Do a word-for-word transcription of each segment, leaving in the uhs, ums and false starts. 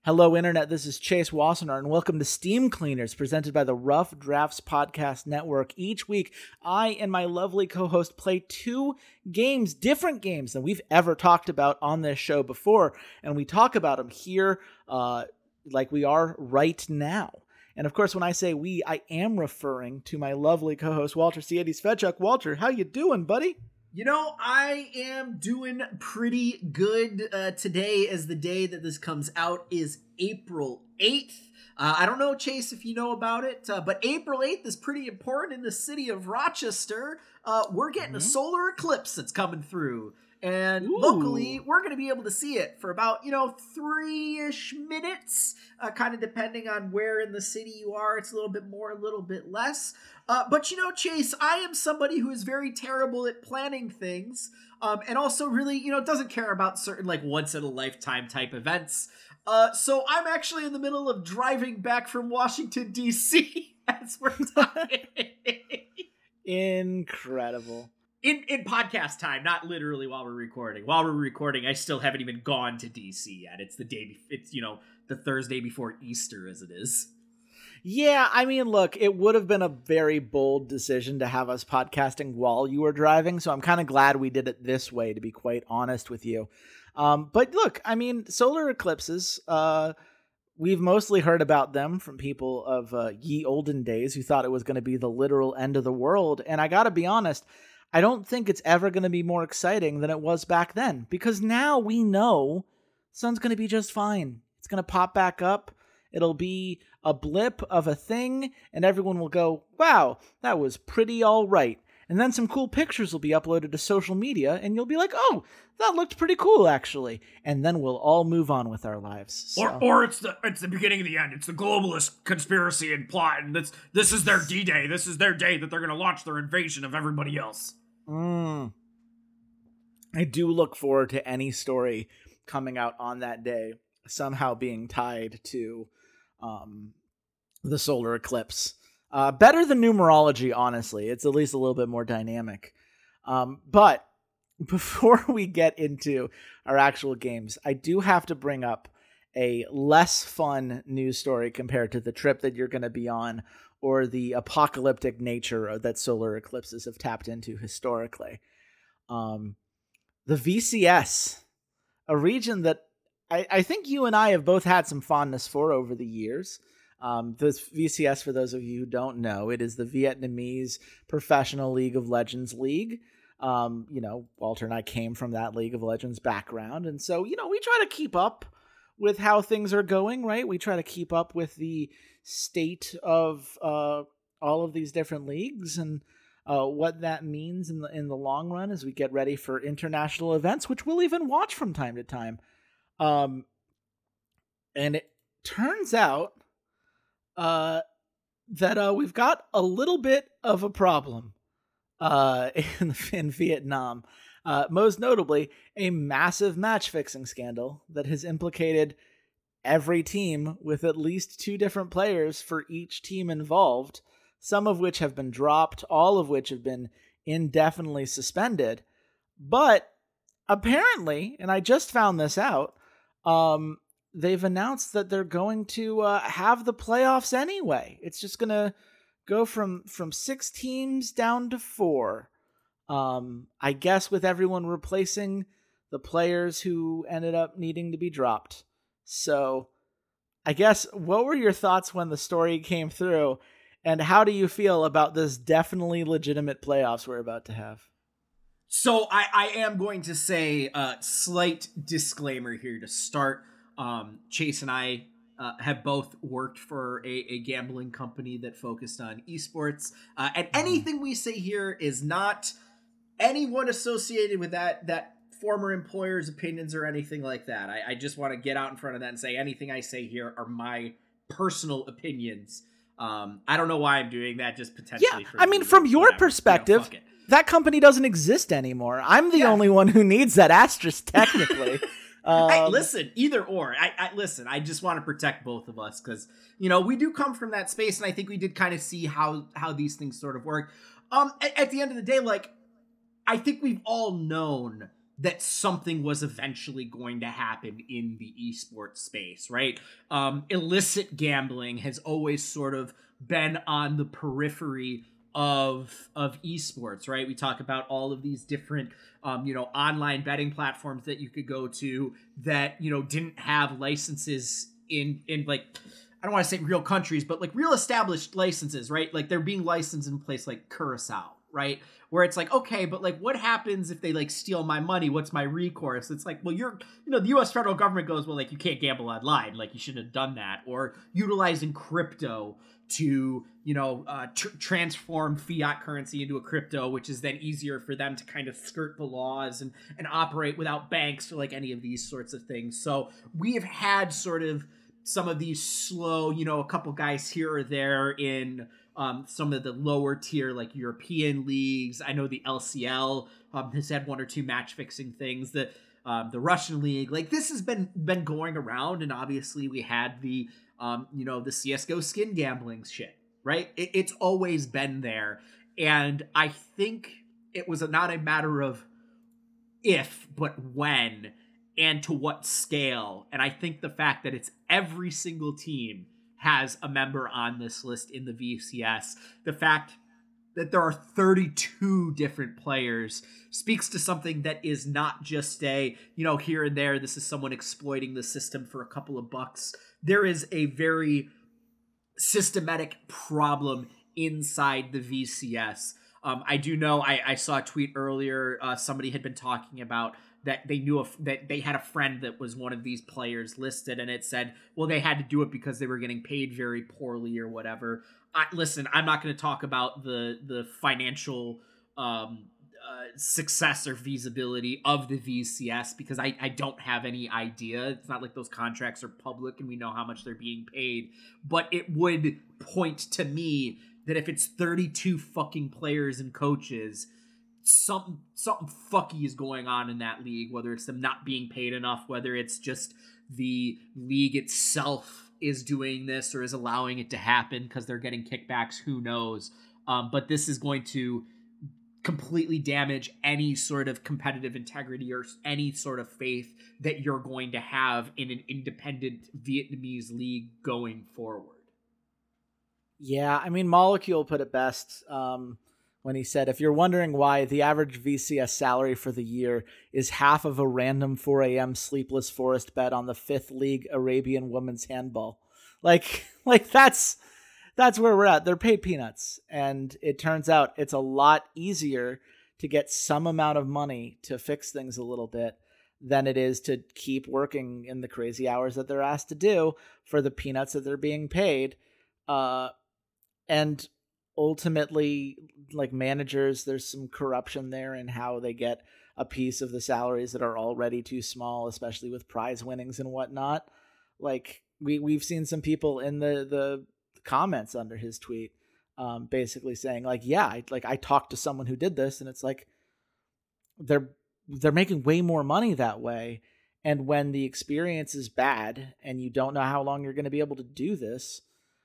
Hello, Internet. This is Chase Wassenaar, and welcome to Steam Cleaners, presented by the Rough Drafts Podcast Network. Each week, I and my lovely co-host play two games, different games than we've ever talked about on this show before, and we talk about them here uh, like we are right now. And of course, when I say we, I am referring to my lovely co-host, Walter Ciades-Fedchuk. Walter, how you doing, buddy? You know, I am doing pretty good. Uh, today, as the day that this comes out, is April eighth. Uh, I don't know, Chase, if you know about it, uh, but April eighth is pretty important in the city of Rochester. Uh, we're getting mm-hmm. a solar eclipse that's coming through. And Ooh. locally, we're going to be able to see it for about, you know, three-ish minutes, uh, kind of depending on where in the city you are. It's a little bit more, a little bit less. Uh, but, you know, Chase, I am somebody who is very terrible at planning things um, and also really, you know, doesn't care about certain, like, once-in-a-lifetime type events. Uh, so I'm actually in the middle of driving back from Washington, D C as we're talking. Incredible. In in podcast time, not literally while we're recording. While we're recording, I still haven't even gone to D C yet. It's the day, be- it's, you know, the Thursday before Easter as it is. Yeah, I mean, look, it would have been a very bold decision to have us podcasting while you were driving, so I'm kind of glad we did it this way, to be quite honest with you. Um, but look, I mean, solar eclipses, uh, we've mostly heard about them from people of uh, ye olden days who thought it was going to be the literal end of the world, and I gotta be honest, I don't think it's ever going to be more exciting than it was back then, because now we know the sun's going to be just fine. It's going to pop back up. It'll be a blip of a thing, and everyone will go, wow, that was pretty all right. And then some cool pictures will be uploaded to social media, and you'll be like, oh, that looked pretty cool, actually. And then we'll all move on with our lives. So. Or or it's the it's the beginning of the end. It's the globalist conspiracy and plot, and this, this is their D-Day. This is their day that they're going to launch their invasion of everybody else. Mm. I do look forward to any story coming out on that day somehow being tied to um, the solar eclipse. Uh, better than numerology, honestly. It's at least a little bit more dynamic. Um, but before we get into our actual games, I do have to bring up a less fun news story compared to the trip that you're going to be on or the apocalyptic nature that solar eclipses have tapped into historically. Um, the V C S, a region that I, I think you and I have both had some fondness for over the years. Um, the V C S, for those of you who don't know, it is the Vietnamese Professional League of Legends League. Um, you know, Walter and I came from that League of Legends background. And so, you know, we try to keep up with how things are going, right? We try to keep up with the state of uh, all of these different leagues and uh, what that means in the in the long run as we get ready for international events, which we'll even watch from time to time. Um, and it turns out uh, that uh, we've got a little bit of a problem uh, in, in Vietnam. Uh, most notably, a massive match-fixing scandal that has implicated every team with at least two different players for each team involved, some of which have been dropped, all of which have been indefinitely suspended. But apparently, and I just found this out, um, they've announced that they're going to uh, have the playoffs anyway. It's just going to go from, from six teams down to four. Um, I guess with everyone replacing the players who ended up needing to be dropped. So I guess, what were your thoughts when the story came through, and how do you feel about this definitely legitimate playoffs we're about to have? So I, I am going to say a uh, slight disclaimer here to start. Um, Chase and I uh, have both worked for a, a gambling company that focused on esports. Uh, and anything we say here is not anyone associated with that that former employer's opinions or anything like that. I, I just want to get out in front of that and say anything I say here are my personal opinions. Um, I don't know why I'm doing that, just potentially. Yeah, for I mean, from your whatever. perspective, You know, that company doesn't exist anymore. I'm the yeah. only one who needs that asterisk, technically. um, I, listen, either or. I, I listen. I just want to protect both of us because, you know, we do come from that space, and I think we did kind of see how how these things sort of work. Um, at, at the end of the day, like, I think we've all known that something was eventually going to happen in the esports space, right? Um, illicit gambling has always sort of been on the periphery of of esports, right? We talk about all of these different um, you know, online betting platforms that you could go to that, you know, didn't have licenses in in like, I don't want to say real countries, but like real established licenses, right? Like they're being licensed in a place like Curacao, right? Where it's like, okay, but like what happens if they like steal my money? What's my recourse? It's like, well, you're, you know, the U S federal government goes, well, like you can't gamble online. Like you shouldn't have done that. Or utilizing crypto to, you know, uh, tr- transform fiat currency into a crypto, which is then easier for them to kind of skirt the laws and, and operate without banks or like any of these sorts of things. So we have had sort of some of these slow, you know, a couple guys here or there in um, some of the lower tier, like European leagues. I know the L C L um, has had one or two match fixing things. The um, the Russian league, like this has been been going around, and obviously we had the um, you know, the C S G O skin gambling shit, right? It, it's always been there, and I think it was a, not a matter of if, but when. And to what scale. And I think the fact that it's every single team has a member on this list in the V C S, the fact that there are thirty-two different players speaks to something that is not just a, you know, here and there, this is someone exploiting the system for a couple of bucks. There is a very systematic problem inside the V C S. Um, I do know, I, I saw a tweet earlier, uh, somebody had been talking about that they knew a, that they had a friend that was one of these players listed, and it said, well, they had to do it because they were getting paid very poorly or whatever. I, listen, I'm not going to talk about the the financial um, uh, success or feasibility of the V C S because I, I don't have any idea. It's not like those contracts are public and we know how much they're being paid. But it would point to me that if it's thirty-two fucking players and coaches, something something fucky is going on in that league, whether it's them not being paid enough, whether it's just the league itself is doing this or is allowing it to happen because they're getting kickbacks, who knows. Um, but this is going to completely damage any sort of competitive integrity or any sort of faith that you're going to have in an independent Vietnamese league going forward. Yeah, I mean, Molecule put it best um, when he said, if you're wondering why the average V C S salary for the year is half of a random four a.m. sleepless forest bet on the fifth league Arabian women's handball. Like, like that's that's where we're at. They're paid peanuts. And it turns out it's a lot easier to get some amount of money to fix things a little bit than it is to keep working in the crazy hours that they're asked to do for the peanuts that they're being paid. Uh, And ultimately, like managers, there's some corruption there in how they get a piece of the salaries that are already too small, especially with prize winnings and whatnot. Like we, we've seen some people in the, the comments under his tweet um, basically saying like, yeah, I, like I talked to someone who did this, and it's like they're they're making way more money that way. And when the experience is bad and you don't know how long you're going to be able to do this,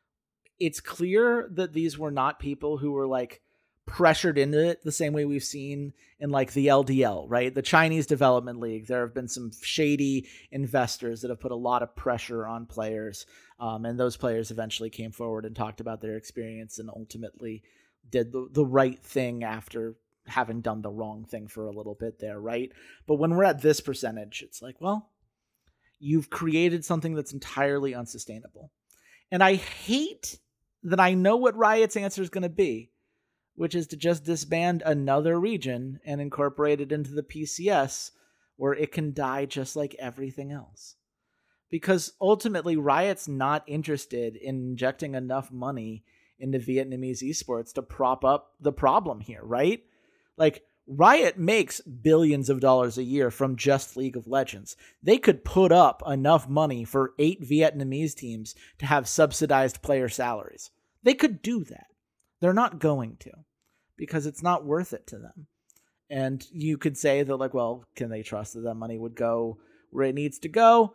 it's clear that these were not people who were like pressured into it the same way we've seen in like the L D L, right? The Chinese Development League. There have been some shady investors that have put a lot of pressure on players. Um, and those players eventually came forward and talked about their experience and ultimately did the, the right thing after having done the wrong thing for a little bit there, right? But when we're at this percentage, it's like, well, you've created something that's entirely unsustainable. And I hate that I know what Riot's answer is going to be, which is to just disband another region and incorporate it into the P C S where it can die just like everything else. Because ultimately, Riot's not interested in injecting enough money into Vietnamese esports to prop up the problem here, right? Like, Riot makes billions of dollars a year from just League of Legends. They could put up enough money for eight Vietnamese teams to have subsidized player salaries. They could do that. They're not going to because it's not worth it to them. And you could say that, like, well, can they trust that that money would go where it needs to go?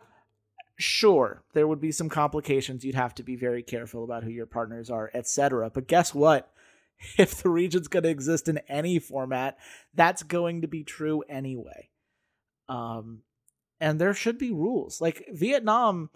Sure, there would be some complications. You'd have to be very careful about who your partners are, et cetera. But guess what? If the region's going to exist in any format, that's going to be true anyway. Um, and there should be rules. Like, Vietnam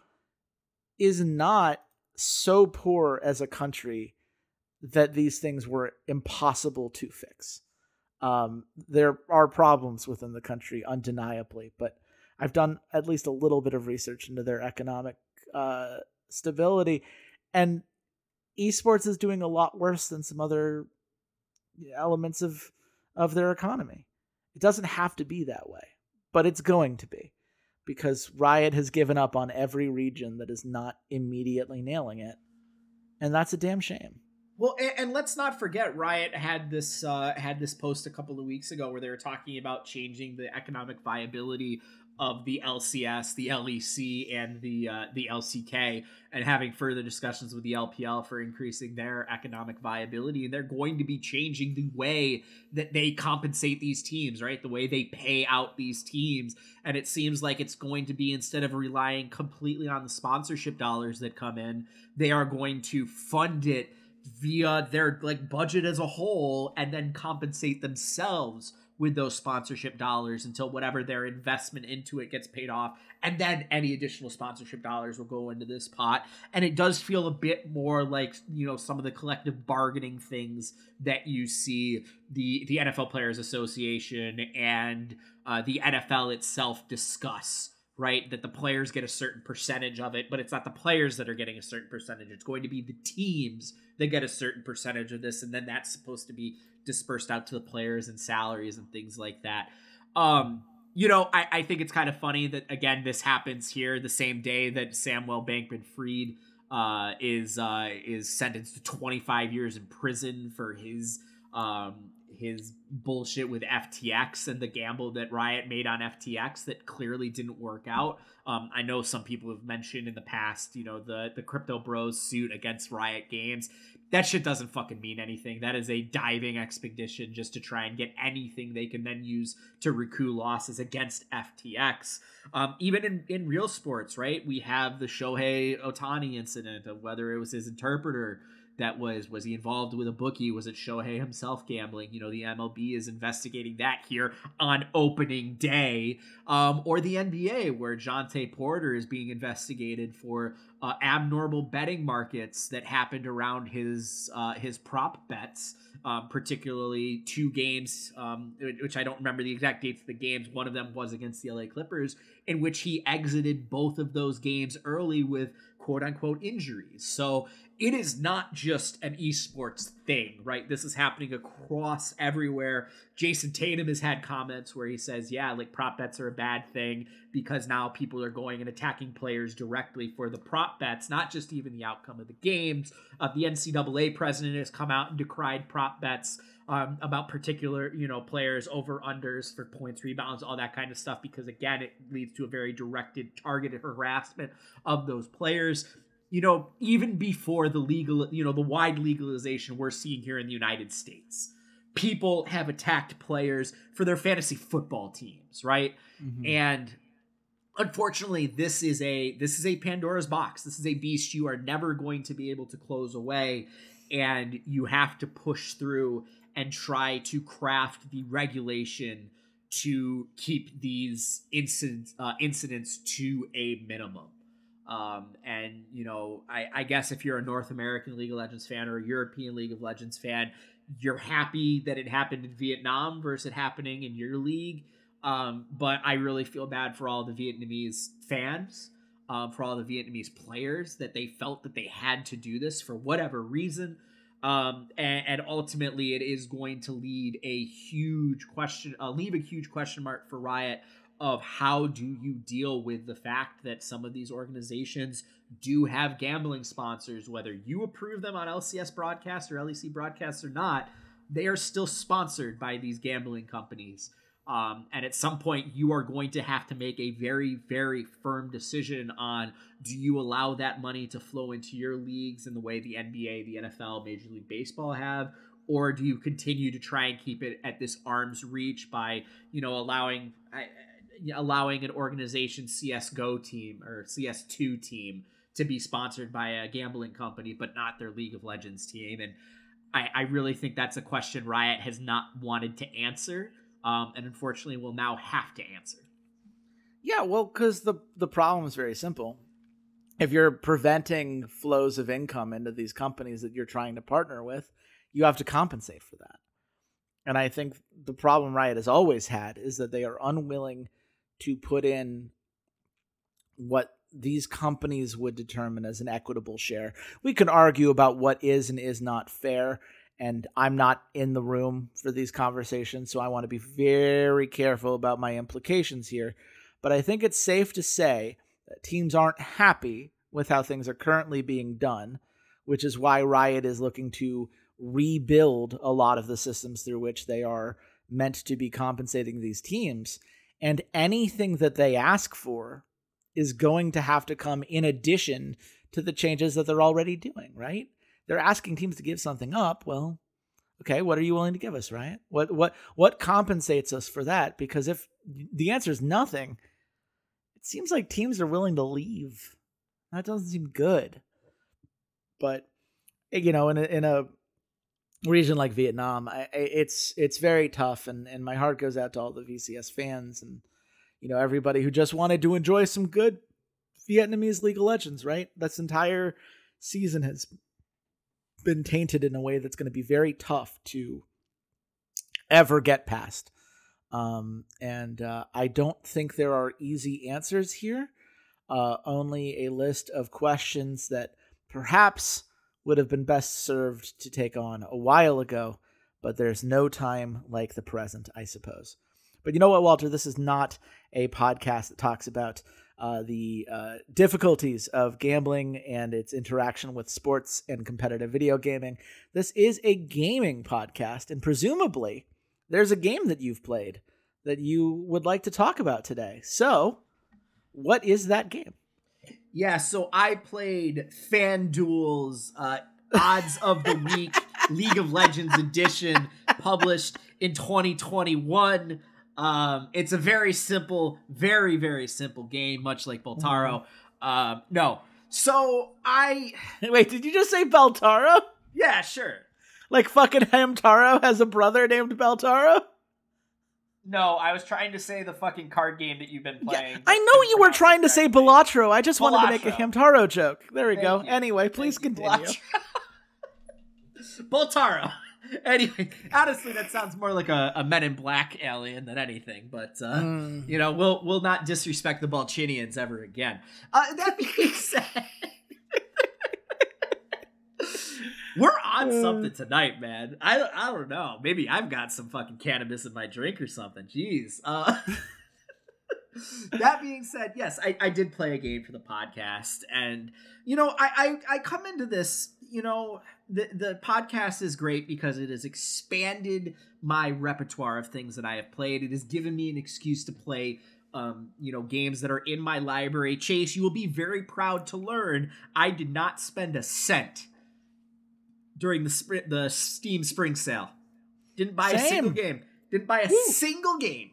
is not so poor as a country that these things were impossible to fix. Um, there are problems within the country, undeniably, but I've done at least a little bit of research into their economic uh, stability, and esports is doing a lot worse than some other elements of of their economy. It doesn't have to be that way, but it's going to be, because Riot has given up on every region that is not immediately nailing it, and that's a damn shame. Well, and, and let's not forget, Riot had this uh, had this post a couple of weeks ago where they were talking about changing the economic viability of the L C S, the L E C, and the uh, the L C K, and having further discussions with the L P L for increasing their economic viability. And they're going to be changing the way that they compensate these teams, right? The way they pay out these teams. And it seems like it's going to be, instead of relying completely on the sponsorship dollars that come in, they are going to fund it via their like budget as a whole, and then compensate themselves with those sponsorship dollars until whatever their investment into it gets paid off, and then any additional sponsorship dollars will go into this pot. And it does feel a bit more like, you know, some of the collective bargaining things that you see the the N F L Players Association and uh, the N F L itself discuss. Right, that the players get a certain percentage of it, but it's not the players that are getting a certain percentage. It's going to be the teams that get a certain percentage of this, and then that's supposed to be dispersed out to the players and salaries and things like that. Um, you know, I, I think it's kind of funny that, again, this happens here the same day that Samuel Bankman-Fried uh, is uh, is sentenced to twenty-five years in prison for his um, his bullshit with F T X and the gamble that Riot made on F T X that clearly didn't work out. Um, I know some people have mentioned in the past, you know, the, the Crypto Bros suit against Riot Games. That shit doesn't fucking mean anything. That is a diving expedition just to try and get anything they can then use to recoup losses against F T X. Um, even in, in real sports, right? We have the Shohei Ohtani incident of whether it was his interpreter that was, was he involved with a bookie? Was it Shohei himself gambling? You know, the M L B is investigating that here on opening day. Um, or the N B A, where Jonte Porter is being investigated for uh, abnormal betting markets that happened around his uh, his prop bets, um, particularly two games, um, which I don't remember the exact dates of the games. One of them was against the L A Clippers, in which he exited both of those games early with quote unquote injuries. So it is not just an esports thing, right? This is happening across everywhere. Jason Tatum has had comments where he says, yeah, like prop bets are a bad thing because now people are going and attacking players directly for the prop bets, not just even the outcome of the games. Uh, the N C double A president has come out and decried prop bets um, about particular, you know, players, over unders for points, rebounds, all that kind of stuff, because again, it leads to a very directed, targeted harassment of those players. You know, even before the legal, you know, the wide legalization we're seeing here in the United States, people have attacked players for their fantasy football teams, right? Mm-hmm. And unfortunately, this is a this is a Pandora's box. This is a beast you are never going to be able to close away, and you have to push through and try to craft the regulation to keep these incidents uh, incidents to a minimum. Um, and, you know, I, I guess if you're a North American League of Legends fan or a European League of Legends fan, you're happy that it happened in Vietnam versus it happening in your league. Um, but I really feel bad for all the Vietnamese fans, um, for all the Vietnamese players, that they felt that they had to do this for whatever reason. Um, and, and ultimately it is going to lead a huge question, uh, leave a huge question mark for Riot of how do you deal with the fact that some of these organizations do have gambling sponsors, whether you approve them on L C S broadcasts or L E C broadcasts or not, they are still sponsored by these gambling companies. Um, and at some point you are going to have to make a very, very firm decision on, do you allow that money to flow into your leagues in the way the N B A, the N F L, Major League Baseball have, or do you continue to try and keep it at this arm's reach by, you know, allowing, I, allowing an organization C S G O team or C S two team to be sponsored by a gambling company, but not their League of Legends team. And I, I really think that's a question Riot has not wanted to answer, um, and unfortunately will now have to answer. Yeah, well, because the the problem is very simple. If you're preventing flows of income into these companies that you're trying to partner with, you have to compensate for that. And I think the problem Riot has always had is that they are unwilling to put in what these companies would determine as an equitable share. We can argue about what is and is not fair, and I'm not in the room for these conversations, so I want to be very careful about my implications here. But I think it's safe to say that teams aren't happy with how things are currently being done, which is why Riot is looking to rebuild a lot of the systems through which they are meant to be compensating these teams. And anything that they ask for is going to have to come in addition to the changes that they're already doing, right? They're asking teams to give something up. Well, okay, what are you willing to give us, right? What what what compensates us for that? Because if the answer is nothing, it seems like teams are willing to leave. That doesn't seem good. But, you know, in a, in a region like Vietnam, I, it's it's very tough, and, and my heart goes out to all the V C S fans and, you know, everybody who just wanted to enjoy some good Vietnamese League of Legends, right? This entire season has been tainted in a way that's going to be very tough to ever get past. Um, and uh, I don't think there are easy answers here. Uh, only a list of questions that perhaps would have been best served to take on a while ago, but there's no time like the present, I suppose. But you know what, Walter? This is not a podcast that talks about uh, the uh, difficulties of gambling and its interaction with sports and competitive video gaming. This is a gaming podcast, and presumably there's a game that you've played that you would like to talk about today. So, what is that game? Yeah, so I played FanDuel's uh, Odds of the Week League of Legends edition, published in twenty twenty-one. Um, it's a very simple, very, very simple game, much like Beltaro. Mm-hmm. Um, no. So I... Wait, did you just say Beltaro? Yeah, sure. Like fucking Hamtaro has a brother named Beltaro? No, I was trying to say the fucking card game that you've been playing. Yeah, I know you were trying to say Balatro. I just Balatro. wanted to make a Hamtaro joke. There we Thank go. You. Anyway, please Thank continue. Boltaro. Anyway, honestly, that sounds more like a, a Men in Black alien than anything. But uh, mm. you know, we'll we'll not disrespect the Balchinians ever again. Uh, that being said, we're on something tonight, man. I I don't know. Maybe I've got some fucking cannabis in my drink or something. Jeez. Uh, that being said, yes, I, I did play a game for the podcast, and you know, I I, I come into this. You know, the the podcast is great because it has expanded my repertoire of things that I have played. It has given me an excuse to play, um, you know, games that are in my library. Chase, you will be very proud to learn I did not spend a cent during the spring, the Steam Spring Sale. Didn't buy Same. a single game. Didn't buy a Woo. single game.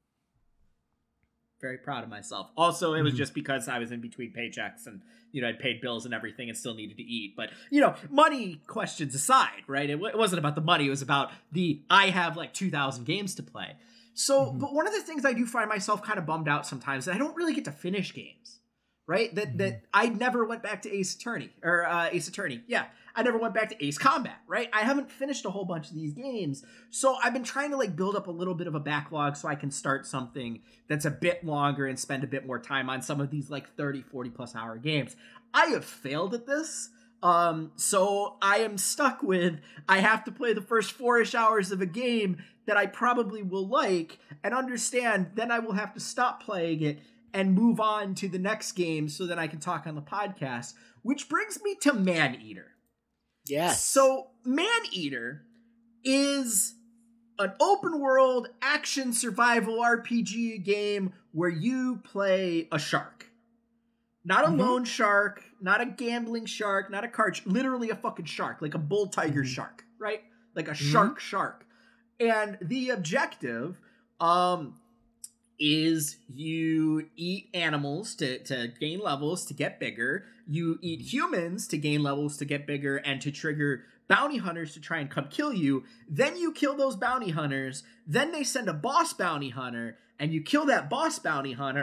Very proud of myself. Also, it was just because I was in between paychecks and, you know, I'd paid bills and everything and still needed to eat. But, you know, money questions aside, right? It, w- it wasn't about the money. It was about the, I have like two thousand games to play. So, mm-hmm. but one of the things I do find myself kind of bummed out sometimes is I don't really get to finish games, right? That, mm-hmm. that I never went back to Ace Attorney or uh, Ace Attorney. Yeah. I never went back to Ace Combat, right? I haven't finished a whole bunch of these games. So I've been trying to like build up a little bit of a backlog so I can start something that's a bit longer and spend a bit more time on some of these like thirty, forty plus hour games. I have failed at this. Um, so I am stuck with, I have to play the first four-ish hours of a game that I probably will like and understand, then I will have to stop playing it and move on to the next game so that I can talk on the podcast, which brings me to Maneater. Yes. So Maneater is an open world action survival R P G game where you play a shark. Not a mm-hmm. lone shark, not a gambling shark, not a card, sh- literally a fucking shark, like a bull tiger mm-hmm. shark, right? Like a mm-hmm. shark shark. And the objective um is you eat animals to, to gain levels to get bigger. You eat humans to gain levels to get bigger and to trigger bounty hunters to try and come kill you. Then you kill those bounty hunters. Then they send a boss bounty hunter and you kill that boss bounty hunter.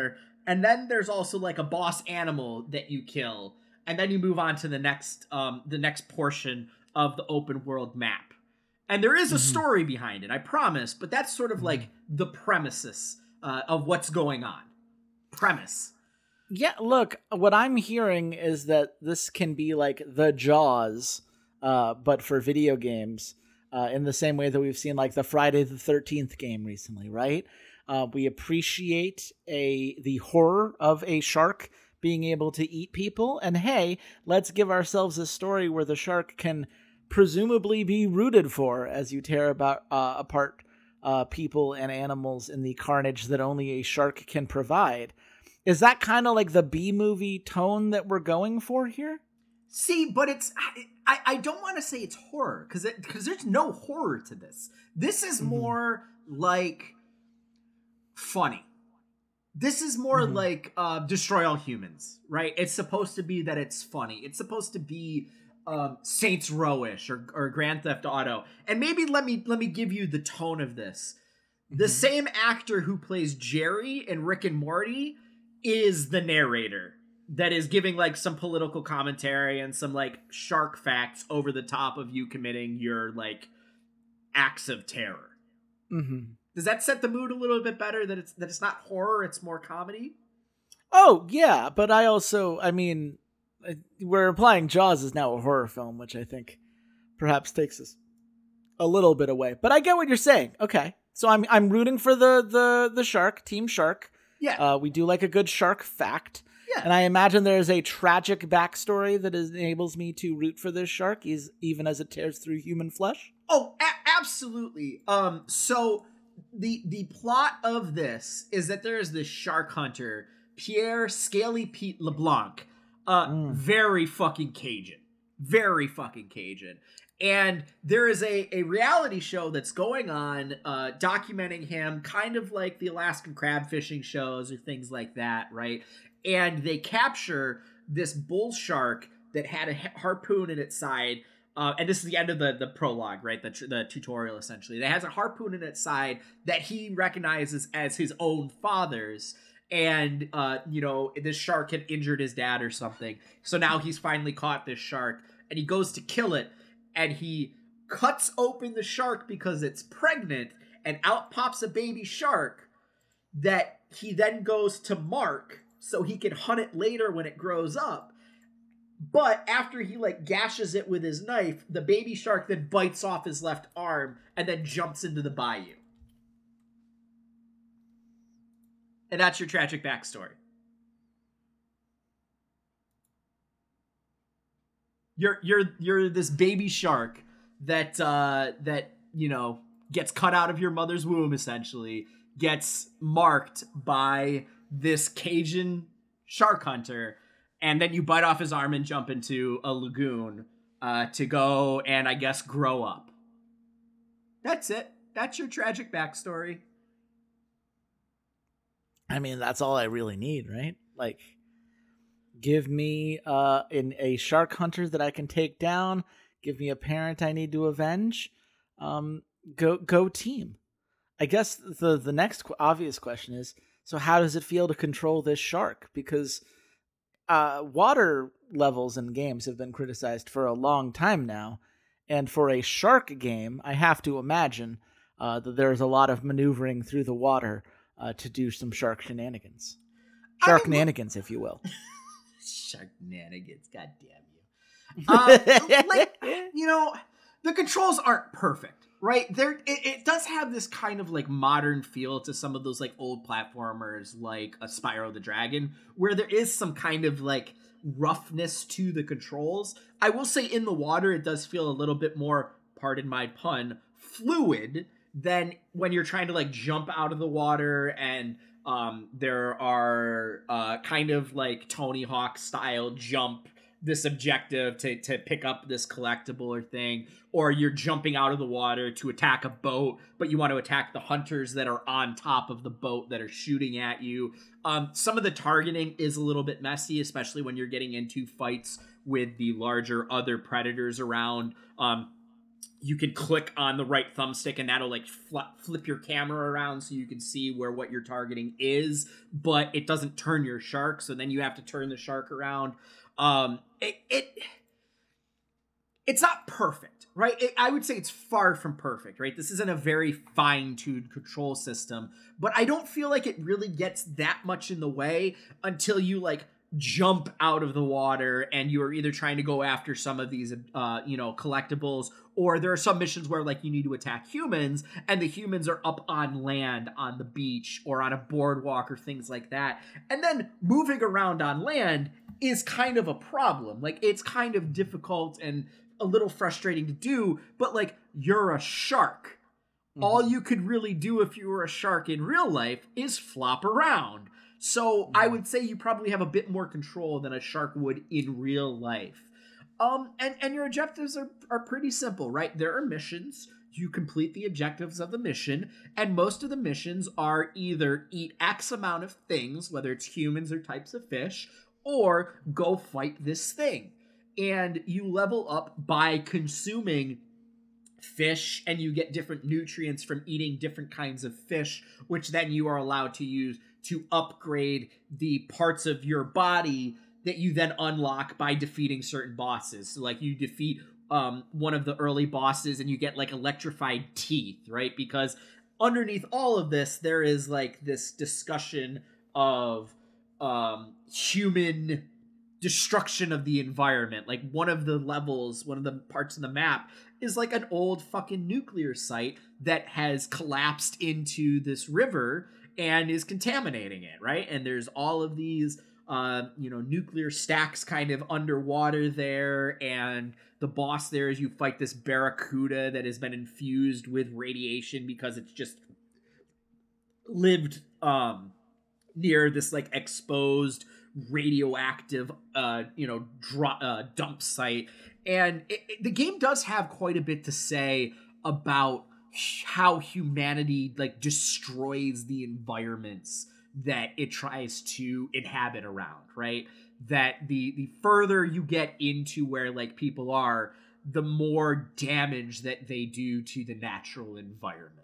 and then there's also like a boss animal that you kill, and then you move on to the next um the next portion of the open world map. And there is a mm-hmm. story behind it, I promise, but that's sort of mm-hmm. like the premises uh, of what's going on. Premise. Yeah, look, what I'm hearing is that this can be like the Jaws, uh, but for video games, uh, in the same way that we've seen like the Friday the thirteenth game recently, right? Uh, we appreciate a the horror of a shark being able to eat people, and hey, let's give ourselves a story where the shark can presumably be rooted for as you tear about uh, apart uh, people and animals in the carnage that only a shark can provide. Is that kind of like the B-movie tone that we're going for here? See, but it's I, I don't want to say it's horror because because there's no horror to this. This is mm-hmm. more like funny. This is more mm-hmm. like uh, Destroy All Humans, right? It's supposed to be that it's funny. It's supposed to be um, Saints Row-ish or, or Grand Theft Auto. And maybe let me let me give you the tone of this. Mm-hmm. The same actor who plays Jerry in Rick and Morty is the narrator that is giving like some political commentary and some like shark facts over the top of you committing your like acts of terror. Mm-hmm. Does that set the mood a little bit better that it's that it's not horror, it's more comedy? Oh, yeah, but I also, I mean, we're implying Jaws is now a horror film, which I think perhaps takes us a little bit away. But I get what you're saying. Okay. So I'm I'm rooting for the the the shark, Team Shark. Yeah. Uh, we do like a good shark fact. Yeah. And I imagine there is a tragic backstory that is, enables me to root for this shark, is, even as it tears through human flesh. Oh, a- absolutely. Um, so the the plot of this is that there is this shark hunter, Pierre Scaly Pete LeBlanc, uh, mm. very fucking Cajun, very fucking Cajun. And there is a, a reality show that's going on, uh, documenting him, kind of like the Alaskan crab fishing shows or things like that, right? And they capture this bull shark that had a harpoon in its side. Uh, and this is the end of the, the prologue, right? The, the tutorial, essentially. That has a harpoon in its side that he recognizes as his own father's. And, uh, you know, this shark had injured his dad or something. So now he's finally caught this shark. And he goes to kill it. And he cuts open the shark because it's pregnant. And out pops a baby shark that he then goes to mark so he can hunt it later when it grows up. But after he like gashes it with his knife, the baby shark then bites off his left arm and then jumps into the bayou. And that's your tragic backstory. You're you're you're this baby shark that uh, that you know gets cut out of your mother's womb, essentially gets marked by this Cajun shark hunter, and then you bite off his arm and jump into a lagoon uh, to go and I guess grow up. That's it. That's your tragic backstory. I mean, that's all I really need, right? Like, give me uh, in a shark hunter that I can take down. Give me a parent I need to avenge. Um, go go team. I guess the the next obvious question is, so how does it feel to control this shark? Because uh, water levels in games have been criticized for a long time now. And for a shark game, I have to imagine uh, that there's a lot of maneuvering through the water uh, to do some shark shenanigans. Shark shenanigans, if you will. Shark shenanigans, god damn you. Uh, like, you know, the controls aren't perfect, right? There, it, it does have this kind of like modern feel to some of those like old platformers, like a Spyro the Dragon, where there is some kind of like roughness to the controls. I will say in the water, it does feel a little bit more, pardon my pun, fluid than when you're trying to like jump out of the water and um, there are uh, kind of like Tony Hawk style jump this objective to, to pick up this collectible or thing, or you're jumping out of the water to attack a boat, but you want to attack the hunters that are on top of the boat that are shooting at you. Um, some of the targeting is a little bit messy, especially when you're getting into fights with the larger other predators around. Um, you can click on the right thumbstick and that'll like fl- flip your camera around so you can see where what you're targeting is, but it doesn't turn your shark. So then you have to turn the shark around. Um, it, it it's not perfect, right? It, I would say it's far from perfect, right? This isn't a very fine-tuned control system, but I don't feel like it really gets that much in the way until you like jump out of the water and you are either trying to go after some of these uh you know collectibles, or there are some missions where like you need to attack humans and the humans are up on land on the beach or on a boardwalk or things like that, and then moving around on land is kind of a problem. Like it's kind of difficult and a little frustrating to do, but like you're a shark. Mm-hmm. All you could really do if you were a shark in real life is flop around. So I would say you probably have a bit more control than a shark would in real life. Um, and, and your objectives are, are pretty simple, right? There are missions. You complete the objectives of the mission, and most of the missions are either eat X amount of things, whether it's humans or types of fish, or go fight this thing. And you level up by consuming fish, and you get different nutrients from eating different kinds of fish, which then you are allowed to use to upgrade the parts of your body that you then unlock by defeating certain bosses. So like you defeat um, one of the early bosses and you get like electrified teeth, right? Because underneath all of this, there is like this discussion of um, human destruction of the environment. Like one of the levels, one of the parts of the map is like an old fucking nuclear site that has collapsed into this river and is contaminating it, right? And there's all of these, uh, you know, nuclear stacks kind of underwater there, and the boss there is you fight this barracuda that has been infused with radiation because it's just lived um, near this, like, exposed radioactive, uh, you know, dr- uh, dump site. And it, it, the game does have quite a bit to say about how humanity like destroys the environments that it tries to inhabit around, right? That the the further you get into where like people are, the more damage that they do to the natural environment.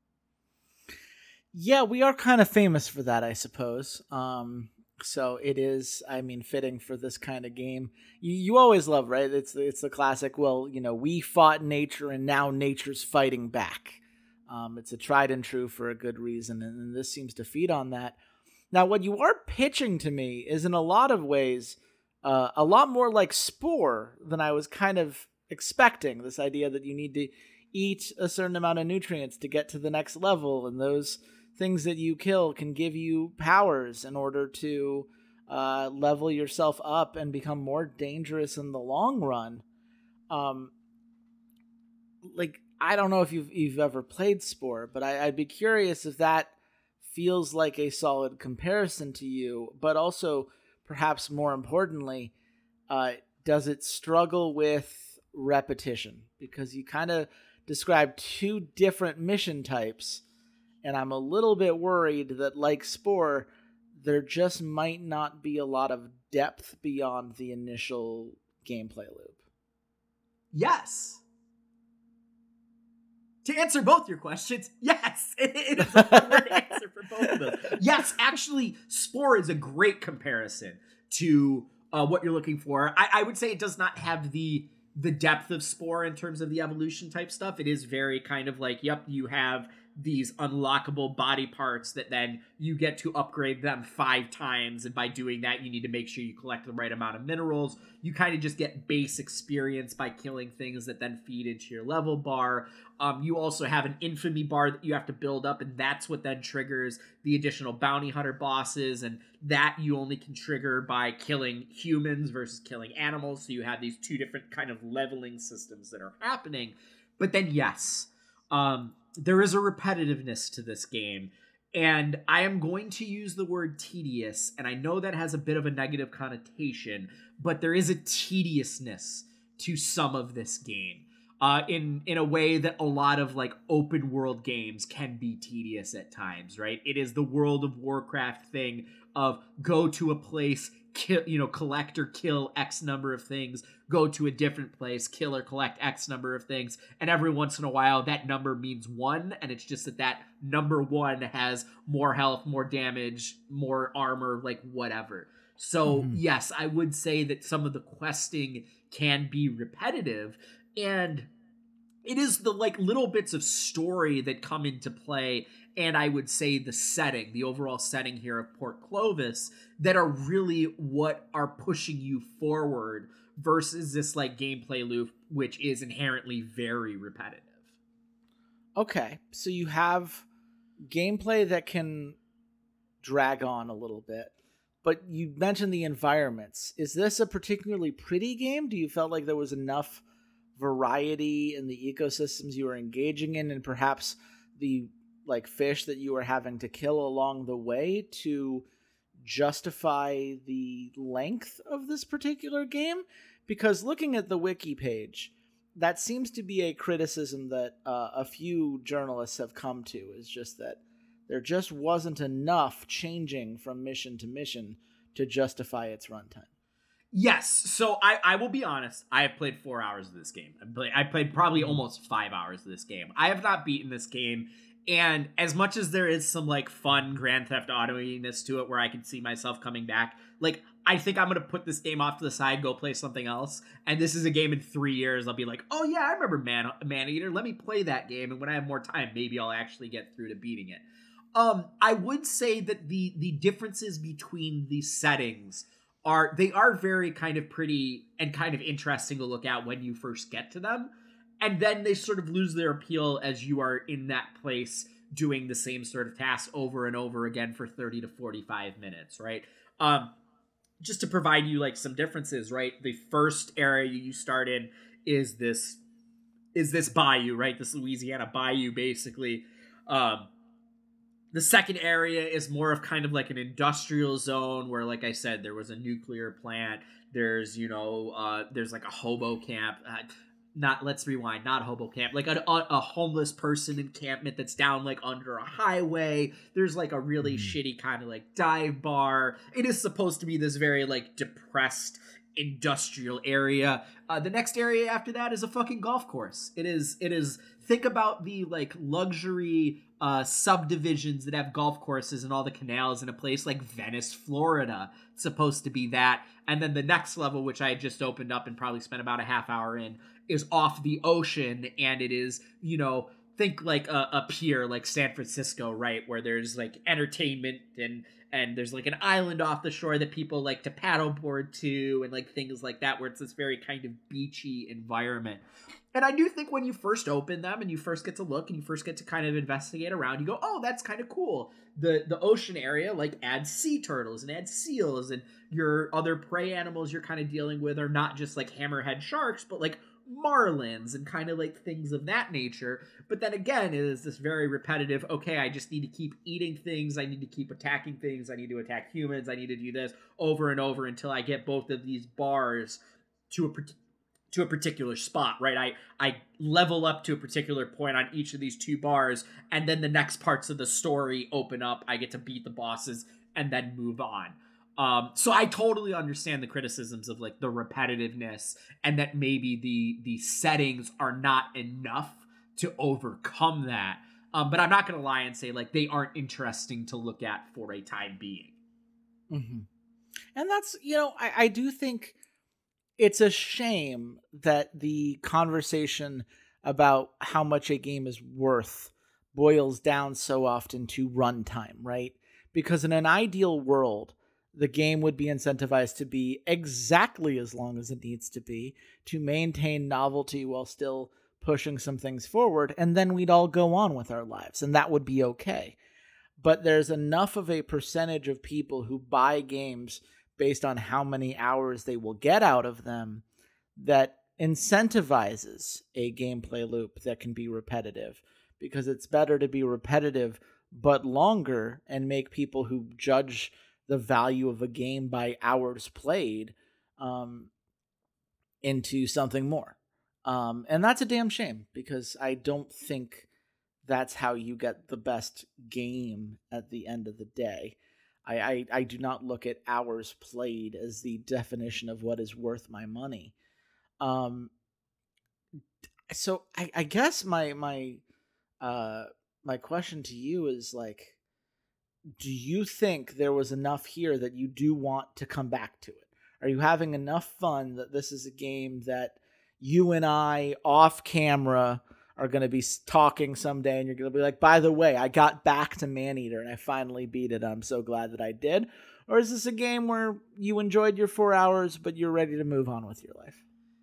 Yeah, we are kind of famous for that, I suppose. Um so it is, I mean, fitting for this kind of game. You, you always love, right? It's it's the classic, well, you know, we fought nature and now nature's fighting back. Um, it's a tried and true for a good reason, and, and this seems to feed on that. Now, what you are pitching to me is in a lot of ways uh, a lot more like Spore than I was kind of expecting. This idea that you need to eat a certain amount of nutrients to get to the next level, and those things that you kill can give you powers in order to uh, level yourself up and become more dangerous in the long run. Um, like, I don't know if you've you've ever played Spore, but I, I'd be curious if that feels like a solid comparison to you, but also, perhaps more importantly, uh, does it struggle with repetition? Because you kind of described two different mission types, and I'm a little bit worried that, like Spore, there just might not be a lot of depth beyond the initial gameplay loop. Yes. To answer both your questions, yes, it is a hard answer for both of them. Yes, actually, Spore is a great comparison to uh, what you're looking for. I, I would say it does not have the the depth of Spore in terms of the evolution type stuff. It is very kind of like, yep, you have these unlockable body parts that then you get to upgrade them five times, and by doing that you need to make sure you collect the right amount of minerals. You kind of just get base experience by killing things that then feed into your level bar. Um, you also have an infamy bar that you have to build up, and that's what then triggers the additional bounty hunter bosses, and that you only can trigger by killing humans versus killing animals. So you have these two different kind of leveling systems that are happening. But then yes, um, there is a repetitiveness to this game, and I am going to use the word tedious, and I know that has a bit of a negative connotation, but there is a tediousness to some of this game. uh, in in a way that a lot of like open world games can be tedious at times, right? It is the World of Warcraft thing of go to a place, kill, you know, collect or kill X number of things, go to a different place, kill or collect X number of things, and every once in a while that number means one, and it's just that that number one has more health, more damage, more armor, like whatever. So mm-hmm. yes, I would say that some of the questing can be repetitive, and it is the like little bits of story that come into play, and I would say the setting, the overall setting here of Port Clovis, that are really what are pushing you forward versus this like gameplay loop, which is inherently very repetitive. Okay, so you have gameplay that can drag on a little bit, but you mentioned the environments. Is this a particularly pretty game? Do you felt like there was enough variety in the ecosystems you were engaging in, and perhaps the like fish that you were having to kill along the way to justify the length of this particular game? Because looking at the wiki page, that seems to be a criticism that uh, a few journalists have come to, is just that there just wasn't enough changing from mission to mission to justify its runtime. Yes, so I, I will be honest, I have played four hours of this game. I played, I played probably almost five hours of this game. I have not beaten this game, and as much as there is some like fun Grand Theft Auto-iness to it where I can see myself coming back, like I think I'm going to put this game off to the side, go play something else, and this is a game in three years I'll be like, oh yeah, I remember Man Maneater, let me play that game, and when I have more time, maybe I'll actually get through to beating it. Um, I would say that the the differences between the settings are they are very kind of pretty and kind of interesting to look at when you first get to them, and then they sort of lose their appeal as you are in that place doing the same sort of tasks over and over again for thirty to forty-five minutes, right? Um, just to provide you like some differences, right? The first area you start in is this is this bayou, right? This Louisiana bayou, basically. Um, The second area is more of kind of like an industrial zone where, like I said, there was a nuclear plant. There's, you know, uh, there's like a hobo camp. Uh, not, let's rewind, not a hobo camp. Like a, a, a homeless person encampment that's down like under a highway. There's like a really mm. shitty kind of like dive bar. It is supposed to be this very like depressed industrial area. Uh, the next area after that is a fucking golf course. It is, it is, think about the like luxury uh, subdivisions that have golf courses and all the canals in a place like Venice, Florida. It's supposed to be that. And then the next level, which I had just opened up and probably spent about a half hour in, is off the ocean. And it is, you know, think like a, a pier like San Francisco, right? Where there's like entertainment and and there's like an island off the shore that people like to paddleboard to and like things like that, where it's this very kind of beachy environment. And I do think when you first open them and you first get to look and you first get to kind of investigate around, you go, oh, that's kind of cool. The the ocean area like adds sea turtles and adds seals, and your other prey animals you're kind of dealing with are not just like hammerhead sharks, but like marlins and kind of like things of that nature. But then again, it is this very repetitive, okay, I just need to keep eating things, I need to keep attacking things, I need to attack humans, I need to do this over and over until I get both of these bars to a to a particular spot, right? I I level up to a particular point on each of these two bars, and then the next parts of the story open up, I get to beat the bosses and then move on. Um, so I totally understand the criticisms of like the repetitiveness and that maybe the the settings are not enough to overcome that. Um, but I'm not going to lie and say like they aren't interesting to look at for a time being. Mm-hmm. And that's, you know, I, I do think it's a shame that the conversation about how much a game is worth boils down so often to runtime, right? Because in an ideal world, the game would be incentivized to be exactly as long as it needs to be to maintain novelty while still pushing some things forward, and then we'd all go on with our lives, and that would be okay. But there's enough of a percentage of people who buy games based on how many hours they will get out of them that incentivizes a gameplay loop that can be repetitive, because it's better to be repetitive but longer and make people who judge the value of a game by hours played um, into something more. Um, and that's a damn shame because I don't think that's how you get the best game at the end of the day. I, I, I do not look at hours played as the definition of what is worth my money. Um, so I, I guess my my uh, my question to you is like, do you think there was enough here that you do want to come back to it? Are you having enough fun that this is a game that you and I off camera are going to be talking someday and you're going to be like, by the way, I got back to Maneater and I finally beat it. I'm so glad that I did. Or is this a game where you enjoyed your four hours, but you're ready to move on with your life?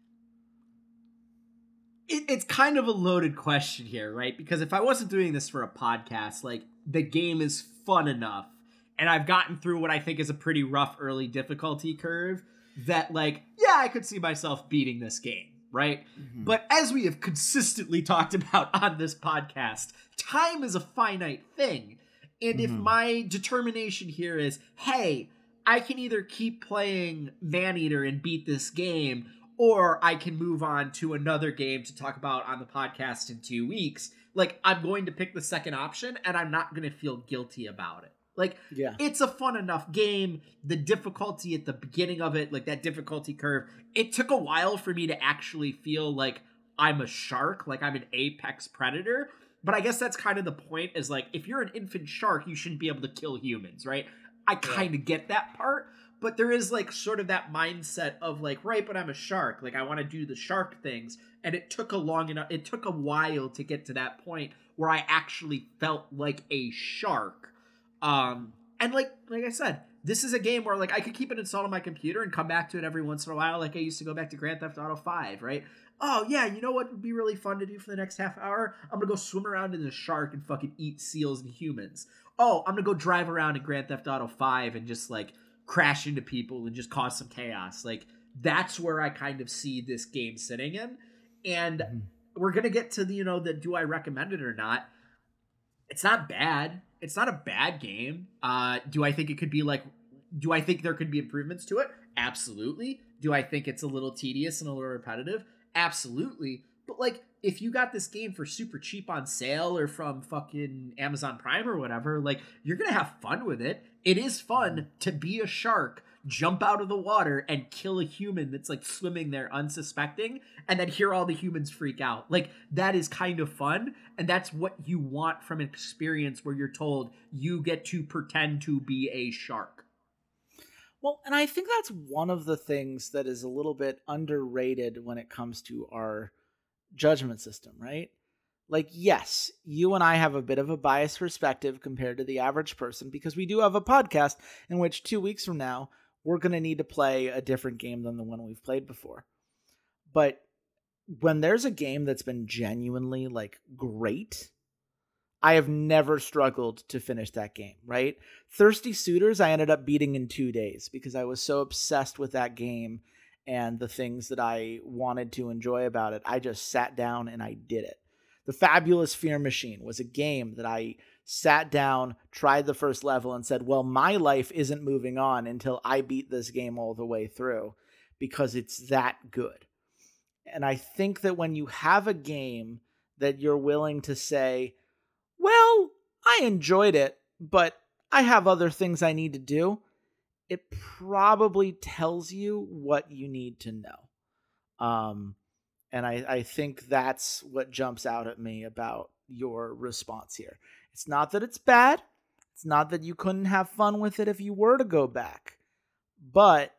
It, it's kind of a loaded question here, right? Because if I wasn't doing this for a podcast, like the game is fun enough and I've gotten through what I think is a pretty rough early difficulty curve that like, yeah, I could see myself beating this game. Right? Mm-hmm. But as we have consistently talked about on this podcast, time is a finite thing. And mm-hmm. if my determination here is, hey, I can either keep playing Maneater and beat this game, or I can move on to another game to talk about on the podcast in two weeks, like I'm going to pick the second option and I'm not going to feel guilty about it. Like, yeah. It's a fun enough game. The difficulty at the beginning of it, like that difficulty curve, it took a while for me to actually feel like I'm a shark, like I'm an apex predator. But I guess that's kind of the point is like, if you're an infant shark, you shouldn't be able to kill humans, right? I kind of get that part. But there is like sort of that mindset of like, right, but I'm a shark. Like I want to do the shark things. And it took a long enough, it took a while to get to that point where I actually felt like a shark. Um, and like, like I said, this is a game where like I could keep it installed on my computer and come back to it every once in a while. Like I used to go back to Grand Theft Auto five, right? Oh yeah, you know what would be really fun to do for the next half hour? I'm gonna go swim around in the shark and fucking eat seals and humans. Oh, I'm gonna go drive around in Grand Theft Auto five and just like crash into people and just cause some chaos. Like that's where I kind of see this game sitting in. And mm-hmm. we're gonna get to the, you know, the do I recommend it or not? It's not bad. It's not a bad game. Uh, do I think it could be like, do I think there could be improvements to it? Absolutely. Do I think it's a little tedious and a little repetitive? Absolutely. But like, if you got this game for super cheap on sale or from fucking Amazon Prime or whatever, like you're going to have fun with it. It is fun to be a shark, jump out of the water and kill a human that's like swimming there unsuspecting and then hear all the humans freak out. Like that is kind of fun. And that's what you want from an experience where you're told you get to pretend to be a shark. Well, and I think that's one of the things that is a little bit underrated when it comes to our judgment system, right? Like, yes, you and I have a bit of a biased perspective compared to the average person because we do have a podcast in which two weeks from now, we're going to need to play a different game than the one we've played before. But when there's a game that's been genuinely like great, I have never struggled to finish that game, right? Thirsty Suitors, I ended up beating in two days because I was so obsessed with that game and the things that I wanted to enjoy about it. I just sat down and I did it. The Fabulous Fear Machine was a game that I sat down, tried the first level, and said, well, my life isn't moving on until I beat this game all the way through because it's that good. And I think that when you have a game that you're willing to say, well, I enjoyed it, but I have other things I need to do, it probably tells you what you need to know. Um, and I, I think that's what jumps out at me about your response here. It's not that it's bad. It's not that you couldn't have fun with it if you were to go back. But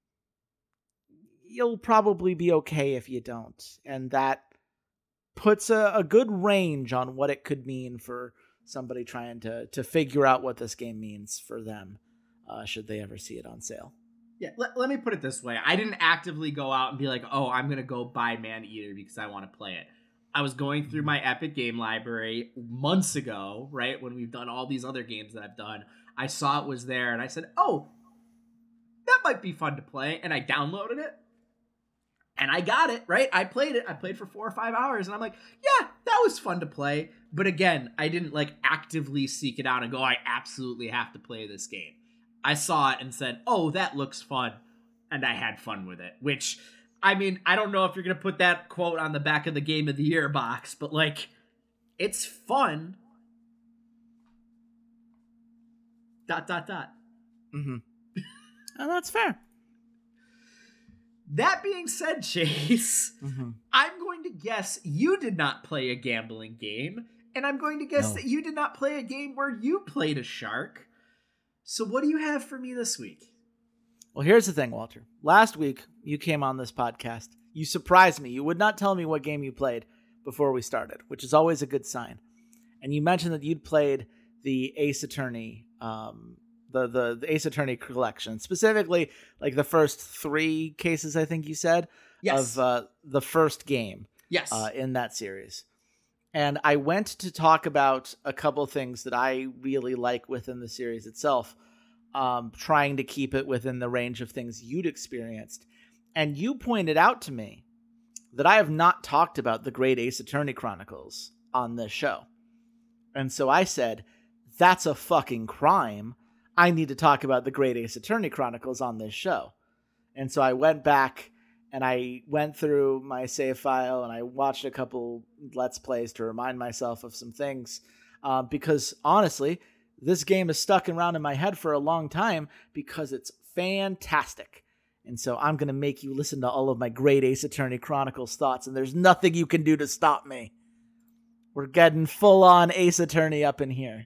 you'll probably be okay if you don't. And that puts a, a good range on what it could mean for somebody trying to, to figure out what this game means for them, uh, should they ever see it on sale. Yeah, let, let me put it this way. I didn't actively go out and be like, oh, I'm going to go buy Maneater because I want to play it. I was going through my Epic game library months ago, right, when we've done all these other games that I've done. I saw it was there, and I said, oh, that might be fun to play, and I downloaded it, and I got it, right? I played it. I played for four or five hours, and I'm like, yeah, that was fun to play. But again, I didn't, like, actively seek it out and go, I absolutely have to play this game. I saw it and said, oh, that looks fun, and I had fun with it, which I mean, I don't know if you're going to put that quote on the back of the Game of the Year box, but, like, it's fun. Dot, dot, dot. Mm-hmm. Oh, that's fair. That being said, Chase, Mm-hmm. I'm going to guess you did not play a gambling game, and I'm going to guess No. that you did not play a game where you played a shark. So what do you have for me this week? Well, here's the thing, Walter. Last week, you came on this podcast. You surprised me. You would not tell me what game you played before we started, which is always a good sign. And you mentioned that you'd played the Ace Attorney, um, the, the the Ace Attorney collection, specifically like the first three cases, I think you said, Yes. of uh, the first game yes. uh, in that series. And I went to talk about a couple things that I really like within the series itself, um, trying to keep it within the range of things you'd experienced. And you pointed out to me that I have not talked about the Great Ace Attorney Chronicles on this show. And so I said, that's a fucking crime. I need to talk about the Great Ace Attorney Chronicles on this show. And so I went back and I went through my save file and I watched a couple Let's Plays to remind myself of some things. Uh, because honestly, this game is stuck around in my head for a long time because it's fantastic. And so I'm going to make you listen to all of my Great Ace Attorney Chronicles thoughts, and there's nothing you can do to stop me. We're getting full-on Ace Attorney up in here.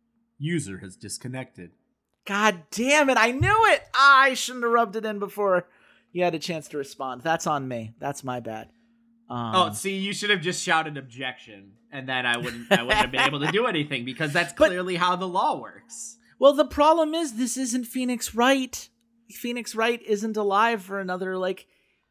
User has disconnected. God damn it, I knew it! Ah, I shouldn't have rubbed it in before you had a chance to respond. That's on me. That's my bad. Um, oh, see, you should have just shouted objection, and then I wouldn't I wouldn't have been able to do anything, because that's But- clearly how the law works. Well, the problem is this isn't Phoenix Wright. Phoenix Wright isn't alive for another, like,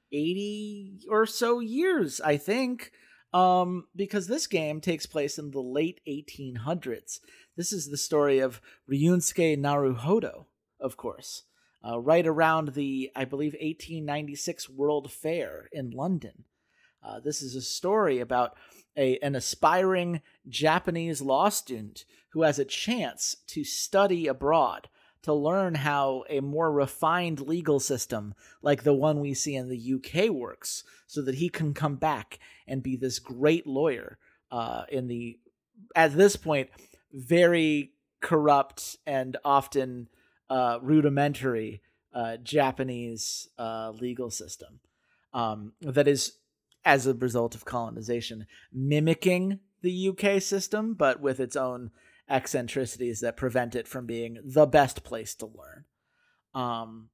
eighty or so years, I think. Um, because this game takes place in the late eighteen hundreds. This is the story of Ryunosuke Naruhodo, of course. Uh, right around the, I believe, eighteen ninety-six World Fair in London. Uh, this is a story about a an aspiring Japanese law student who has a chance to study abroad, to learn how a more refined legal system like the one we see in the U K works, so that he can come back and be this great lawyer uh, in the, at this point, very corrupt and often uh, rudimentary uh, Japanese uh, legal system um, that is, as a result of colonization, mimicking the U K system, but with its own eccentricities that prevent it from being the best place to learn. Um,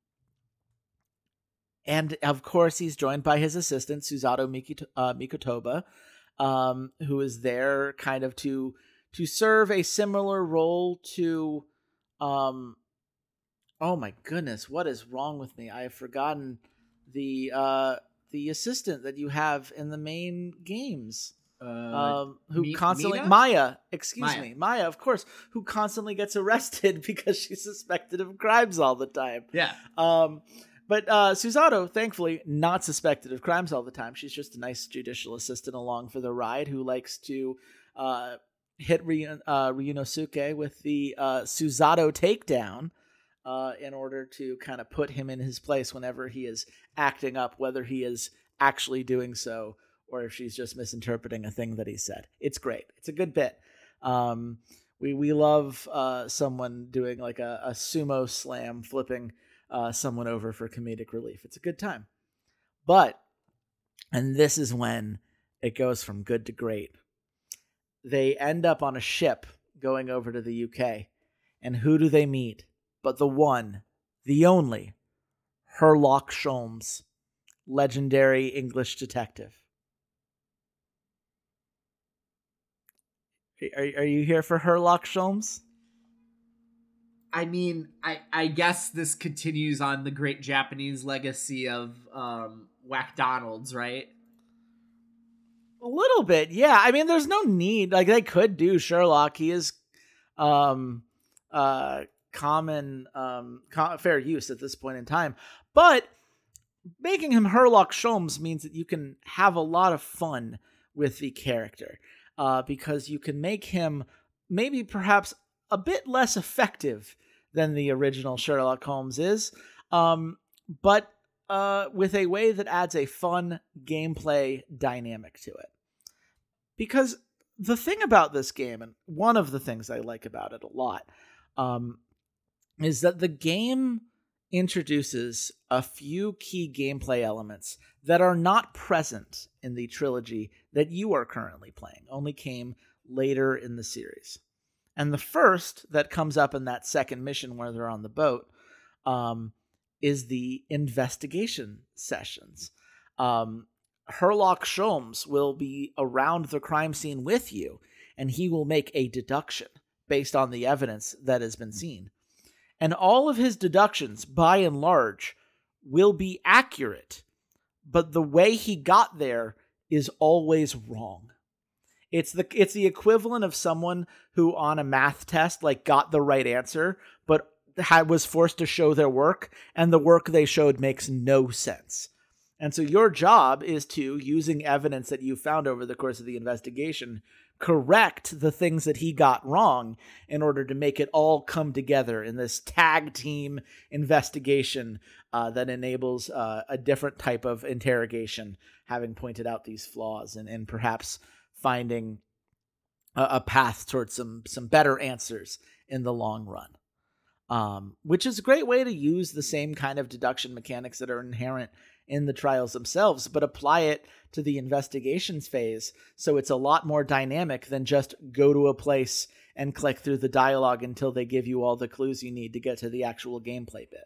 and of course, he's joined by his assistant, Susato Mikito- uh, Mikotoba, um, who is there kind of to to serve a similar role to, um, oh my goodness, what is wrong with me? I have forgotten the uh, the assistant that you have in the main games. Uh, Um, who Mi- constantly Mina? Maya, excuse Maya. me, Maya, of course, who constantly gets arrested because she's suspected of crimes all the time. yeah. Um, but uh, Susato, thankfully, not suspected of crimes all the time. She's just a nice judicial assistant along for the ride who likes to uh, hit Ryu- uh, Ryunosuke with the uh, Susato takedown uh, in order to kind of put him in his place whenever he is acting up, whether he is actually doing so or if she's just misinterpreting a thing that he said. It's great. It's a good bit. Um, we we love uh, someone doing like a, a sumo slam, flipping uh, someone over for comedic relief. It's a good time. But, and this is when it goes from good to great. They end up on a ship going over to the U K. And who do they meet but the one, the only, Sherlock Sholmes, legendary English detective. Are, are you here for Sherlock Sholmes? I mean, I, I guess this continues on the great Japanese legacy of um, Whack Donalds, right? A little bit, yeah. I mean, there's no need. Like, they could do Sherlock. He is um, uh, common, um, co- fair use at this point in time. But making him Sherlock Sholmes means that you can have a lot of fun with the character. Uh, because you can make him maybe perhaps a bit less effective than the original Sherlock Holmes is, um, but uh, with a way that adds a fun gameplay dynamic to it. Because the thing about this game, and one of the things I like about it a lot, um, is that the game introduces a few key gameplay elements that are not present in the trilogy that you are currently playing, only came later in the series. And the first that comes up in that second mission where they're on the boat um, is the investigation sessions. Um, Herlock Sholmes will be around the crime scene with you, and he will make a deduction based on the evidence that has been seen. And all of his deductions, by and large, will be accurate, but the way he got there is always wrong. It's the it's the equivalent of someone who on a math test like got the right answer, but had was forced to show their work, and the work they showed makes no sense. And so your job is to, using evidence that you found over the course of the investigation, correct the things that he got wrong in order to make it all come together in this tag team investigation uh, that enables uh, a different type of interrogation, having pointed out these flaws and, and perhaps finding a, a path towards some, some better answers in the long run. Um, which is a great way to use the same kind of deduction mechanics that are inherent in the trials themselves, but apply it to the investigations phase so it's a lot more dynamic than just go to a place and click through the dialogue until they give you all the clues you need to get to the actual gameplay bit.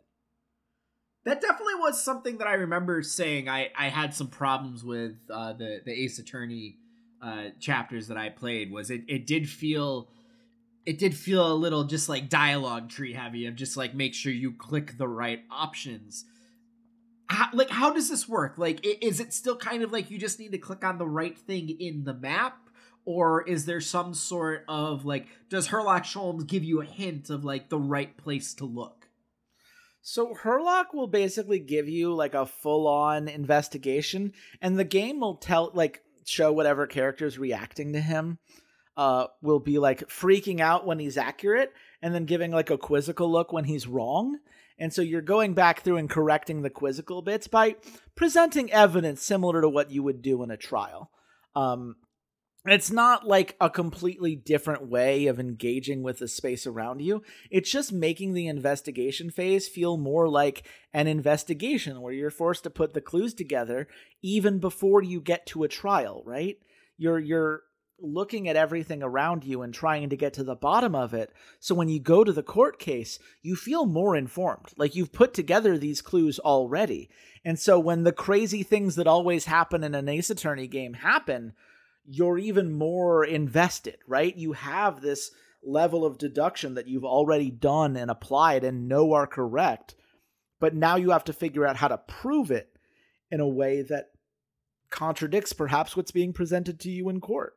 That definitely was something that I remember saying I, I had some problems with uh, the, the Ace Attorney uh, chapters that I played, was it, it did feel... It did feel a little just like dialogue tree heavy of just like make sure you click the right options. How, like, how does this work? Like, is it still kind of like you just need to click on the right thing in the map? Or is there some sort of like, does Herlock Sholmes give you a hint of like the right place to look? So Herlock will basically give you like a full-on investigation, and the game will tell, like, show whatever character's reacting to him. Uh, will be like freaking out when he's accurate and then giving like a quizzical look when he's wrong. And so you're going back through and correcting the quizzical bits by presenting evidence similar to what you would do in a trial. Um, it's not like a completely different way of engaging with the space around you. It's just making the investigation phase feel more like an investigation where you're forced to put the clues together even before you get to a trial, right? You're, you're, looking at everything around you and trying to get to the bottom of it. So when you go to the court case, you feel more informed. Like you've put together these clues already. And so when the crazy things that always happen in an Ace Attorney game happen, you're even more invested, right? You have this level of deduction that you've already done and applied and know are correct. But now you have to figure out how to prove it in a way that contradicts perhaps what's being presented to you in court.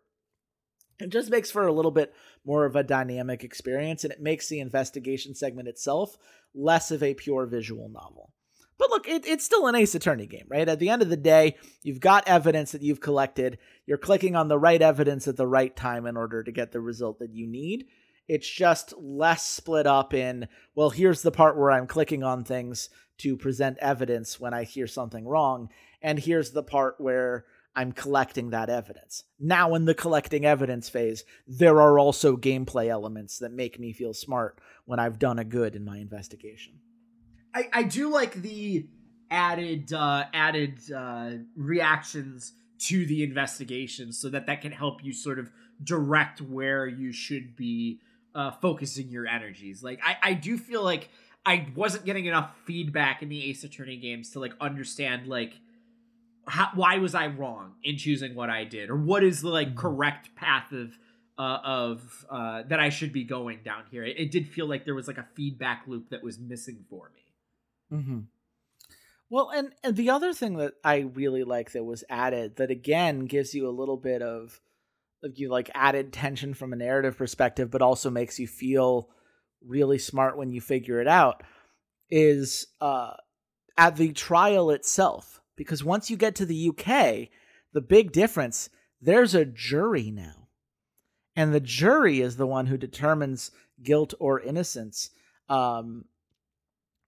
It just makes for a little bit more of a dynamic experience, and it makes the investigation segment itself less of a pure visual novel. But look, it, it's still an Ace Attorney game, right? At the end of the day, you've got evidence that you've collected. You're clicking on the right evidence at the right time in order to get the result that you need. It's just less split up in, well, here's the part where I'm clicking on things to present evidence when I hear something wrong, and here's the part where I'm collecting that evidence. Now in the collecting evidence phase, there are also gameplay elements that make me feel smart when I've done a good in my investigation. I, I do like the added uh, added uh, reactions to the investigation so that that can help you sort of direct where you should be uh, focusing your energies. Like, I, I do feel like I wasn't getting enough feedback in the Ace Attorney games to like understand like, How, why was I wrong in choosing what I did, or what is the like correct path of uh, of uh, that I should be going down here? It, it did feel like there was like a feedback loop that was missing for me. Mm-hmm. Well, and, and the other thing that I really like that was added that again gives you a little bit of, of you like added tension from a narrative perspective, but also makes you feel really smart when you figure it out, is uh, at the trial itself. Because once you get to the U K, the big difference, there's a jury now. And the jury is the one who determines guilt or innocence. Um,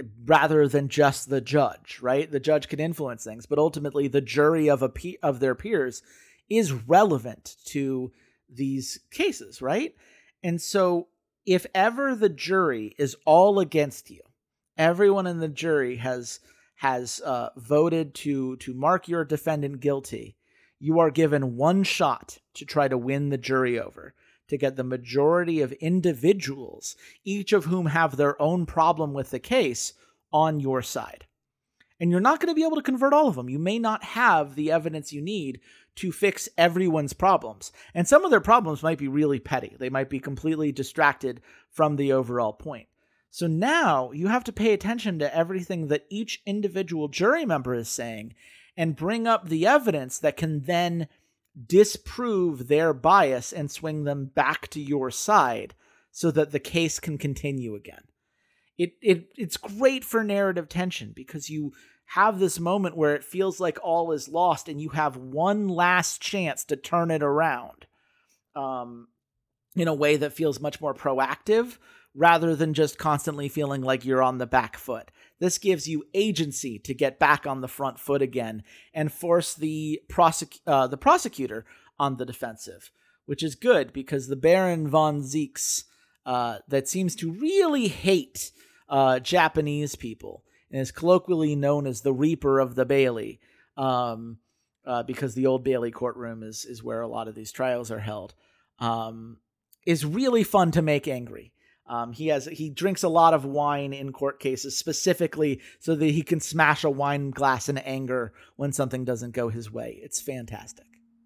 rather than just the judge, right? The judge can influence things, but ultimately the jury of a pe- of their peers is relevant to these cases, right? And so if ever the jury is all against you, everyone in the jury has has uh, voted to to mark your defendant guilty, you are given one shot to try to win the jury over, to get the majority of individuals, each of whom have their own problem with the case, on your side. And you're not going to be able to convert all of them. You may not have the evidence you need to fix everyone's problems. And some of their problems might be really petty. They might be completely distracted from the overall point. So now you have to pay attention to everything that each individual jury member is saying and bring up the evidence that can then disprove their bias and swing them back to your side so that the case can continue again. It it it's great for narrative tension because you have this moment where it feels like all is lost and you have one last chance to turn it around um, in a way that feels much more proactive rather than just constantly feeling like you're on the back foot. This gives you agency to get back on the front foot again and force the prosec- uh, the prosecutor on the defensive, which is good because the Baron von Zieks uh, that seems to really hate uh, Japanese people and is colloquially known as the Reaper of the Bailey um, uh, because the Old Bailey courtroom is, is where a lot of these trials are held, um, is really fun to make angry. Um, he has he drinks a lot of wine in court cases specifically so that he can smash a wine glass in anger when something doesn't go his way. It's fantastic.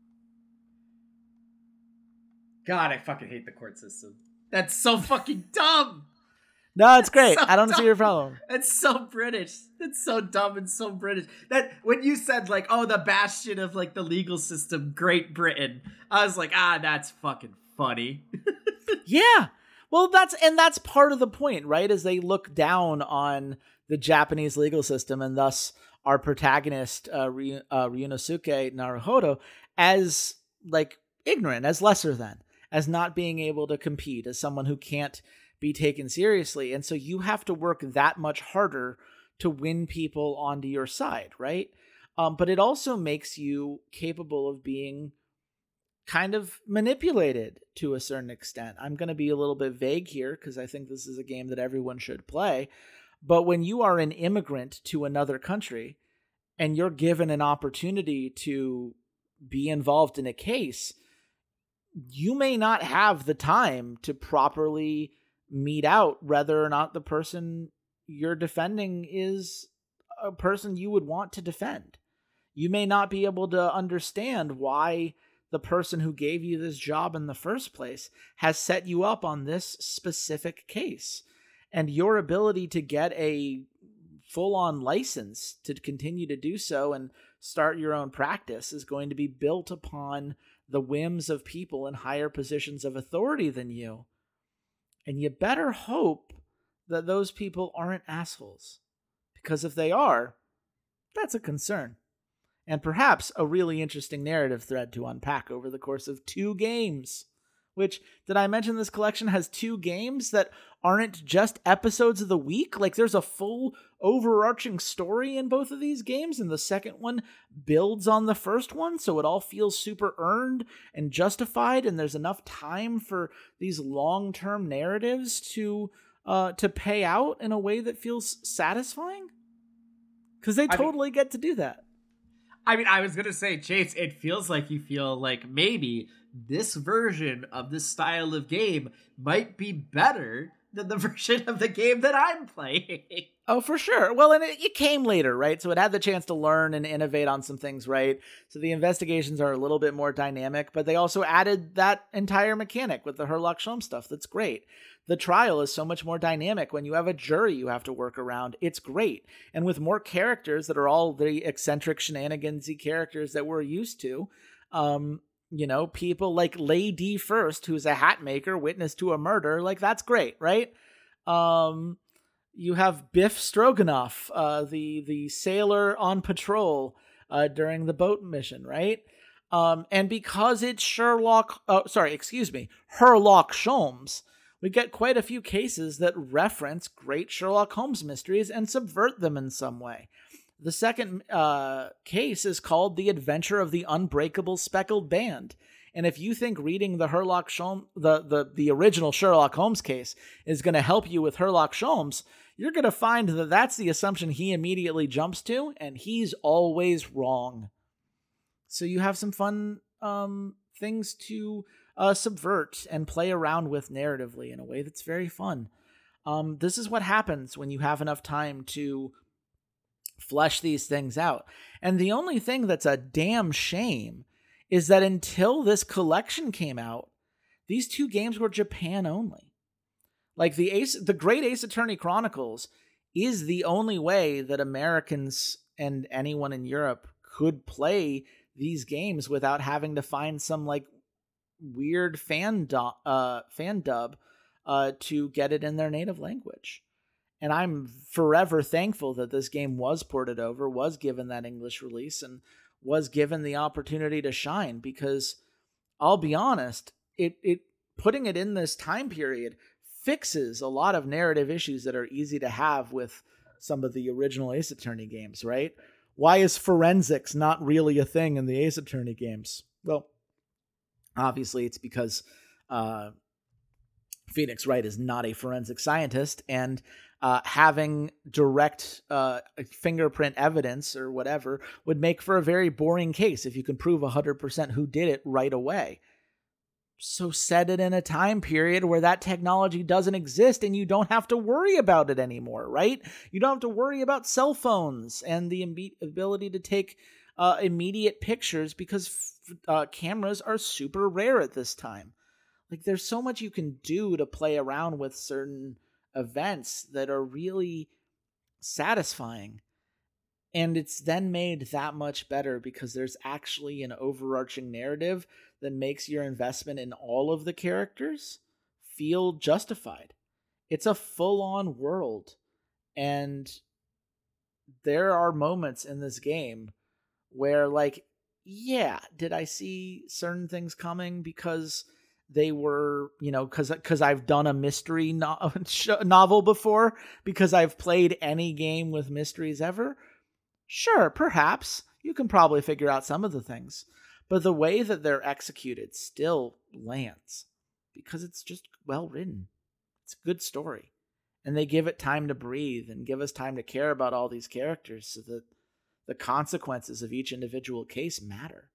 God, I fucking hate the court system. That's so fucking dumb. No, it's great. So I don't dumb. see your problem. It's so British. It's so dumb and so British. That when you said like, oh, the bastion of like the legal system, Great Britain, I was like, ah, that's fucking funny. Yeah. Well, that's and that's part of the point, right? As they look down on the Japanese legal system and thus our protagonist, uh, Ry- uh, Ryunosuke Naruhodo, as like ignorant, as lesser than, as not being able to compete, as someone who can't be taken seriously. And so you have to work that much harder to win people onto your side, right? Um, but it also makes you capable of being kind of manipulated to a certain extent. I'm going to be a little bit vague here because I think this is a game that everyone should play. But when you are an immigrant to another country and you're given an opportunity to be involved in a case, you may not have the time to properly mete out whether or not the person you're defending is a person you would want to defend. You may not be able to understand why the person who gave you this job in the first place has set you up on this specific case. And your ability to get a full-on license to continue to do so and start your own practice is going to be built upon the whims of people in higher positions of authority than you. And you better hope that those people aren't assholes. Because if they are, that's a concern. And perhaps a really interesting narrative thread to unpack over the course of two games. Which, did I mention this collection has two games that aren't just episodes of the week? Like, there's a full overarching story in both of these games, and the second one builds on the first one, so it all feels super earned and justified, and there's enough time for these long-term narratives to uh, to pay out in a way that feels satisfying? Because they totally I mean, get to do that. I mean, I was going to say, Chase, it feels like you feel like maybe this version of this style of game might be better than the version of the game that I'm playing. Oh, for sure. Well, and it, it came later, right? So it had the chance to learn and innovate on some things, right? So the investigations are a little bit more dynamic, but they also added that entire mechanic with the Herlock Sholmes stuff. That's great. The trial is so much more dynamic. When you have a jury you have to work around, it's great. And with more characters that are all the eccentric shenanigansy characters that we're used to, um, you know, people like Lady First, who's a hat maker, witness to a murder, like that's great, right? Um, you have Biff Stroganoff, uh, the the sailor on patrol uh, during the boat mission, right? Um, and because it's Sherlock, oh, sorry, excuse me, Herlock Sholmes, we get quite a few cases that reference great Sherlock Holmes mysteries and subvert them in some way. The second uh, case is called The Adventure of the Unbreakable Speckled Band. And if you think reading the Herlock Sholmes, the, the, the original Sherlock Holmes case is going to help you with Herlock Sholmes, you're going to find that that's the assumption he immediately jumps to, and he's always wrong. So you have some fun um, things to uh, subvert and play around with narratively in a way that's very fun. Um, this is what happens when you have enough time to flesh these things out. And the only thing that's a damn shame is that until this collection came out, these two games were Japan only. Like the Ace, the Great Ace Attorney Chronicles is the only way that Americans and anyone in Europe could play these games without having to find some like weird fan do- uh, fan dub uh, to get it in their native language. And I'm forever thankful that this game was ported over, was given that English release, and was given the opportunity to shine, because I'll be honest, it it putting it in this time period fixes a lot of narrative issues that are easy to have with some of the original Ace Attorney games, right? Why is forensics not really a thing in the Ace Attorney games? Well, obviously it's because uh, Phoenix Wright is not a forensic scientist, and uh, having direct uh, fingerprint evidence or whatever would make for a very boring case if you can prove one hundred percent who did it right away. So set it in a time period where that technology doesn't exist and you don't have to worry about it anymore, right? You don't have to worry about cell phones and the imbe- ability to take uh, immediate pictures, because uh, cameras are super rare at this time. Like, there's so much you can do to play around with certain events that are really satisfying. And it's then made that much better because there's actually an overarching narrative that makes your investment in all of the characters feel justified. It's a full-on world. And there are moments in this game where, like, yeah, did I see certain things coming because they were, you know, because because I've done a mystery no- novel before, because I've played any game with mysteries ever? Sure, perhaps. You can probably figure out some of the things. But the way that they're executed still lands, because it's just well written. It's a good story. And they give it time to breathe and give us time to care about all these characters so that the consequences of each individual case matter.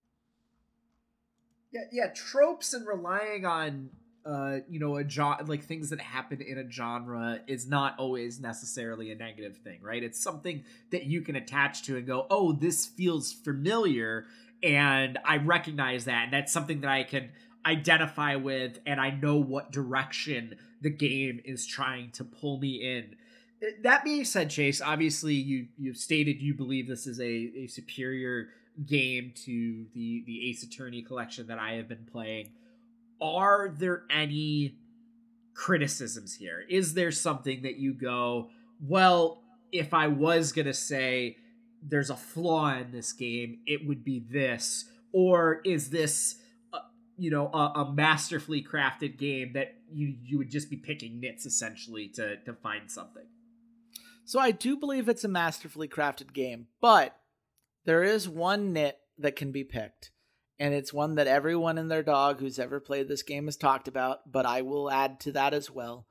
Yeah, yeah, tropes and relying on uh, you know, a jo- like things that happen in a genre is not always necessarily a negative thing, right? It's something that you can attach to and go, "Oh, this feels familiar," and I recognize that, and that's something that I can identify with, and I know what direction the game is trying to pull me in. That being said, Chase, obviously you you've stated you believe this is a, a superior game to the the Ace Attorney collection that I have been playing. Are there any criticisms here? Is there something that you go, well, if I was gonna say there's a flaw in this game, it would be this? Or is this uh, you know, a, a masterfully crafted game that you you would just be picking nits essentially to to find something? So I do believe it's a masterfully crafted game, but there is one nit that can be picked, and it's one that everyone and their dog who's ever played this game has talked about, but I will add to that as well.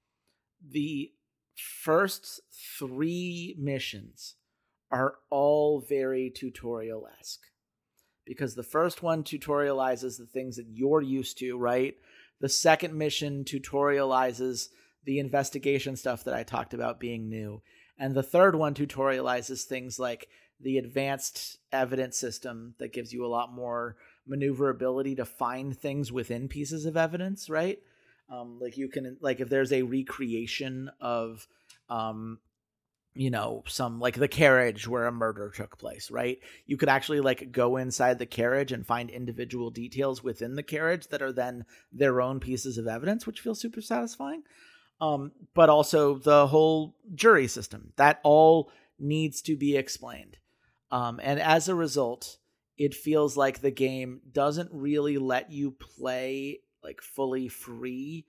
The first three missions are all very tutorial-esque, because the first one tutorializes the things that you're used to, right? The second mission tutorializes the investigation stuff that I talked about being new. And the third one tutorializes things like the advanced evidence system that gives you a lot more maneuverability to find things within pieces of evidence, right? Um, like you can, like if there's a recreation of, um, you know, some like the carriage where a murder took place, right? You could actually like go inside the carriage and find individual details within the carriage that are then their own pieces of evidence, which feels super satisfying. Um, but also the whole jury system, that all needs to be explained. Um, and as a result, it feels like the game doesn't really let you play like fully free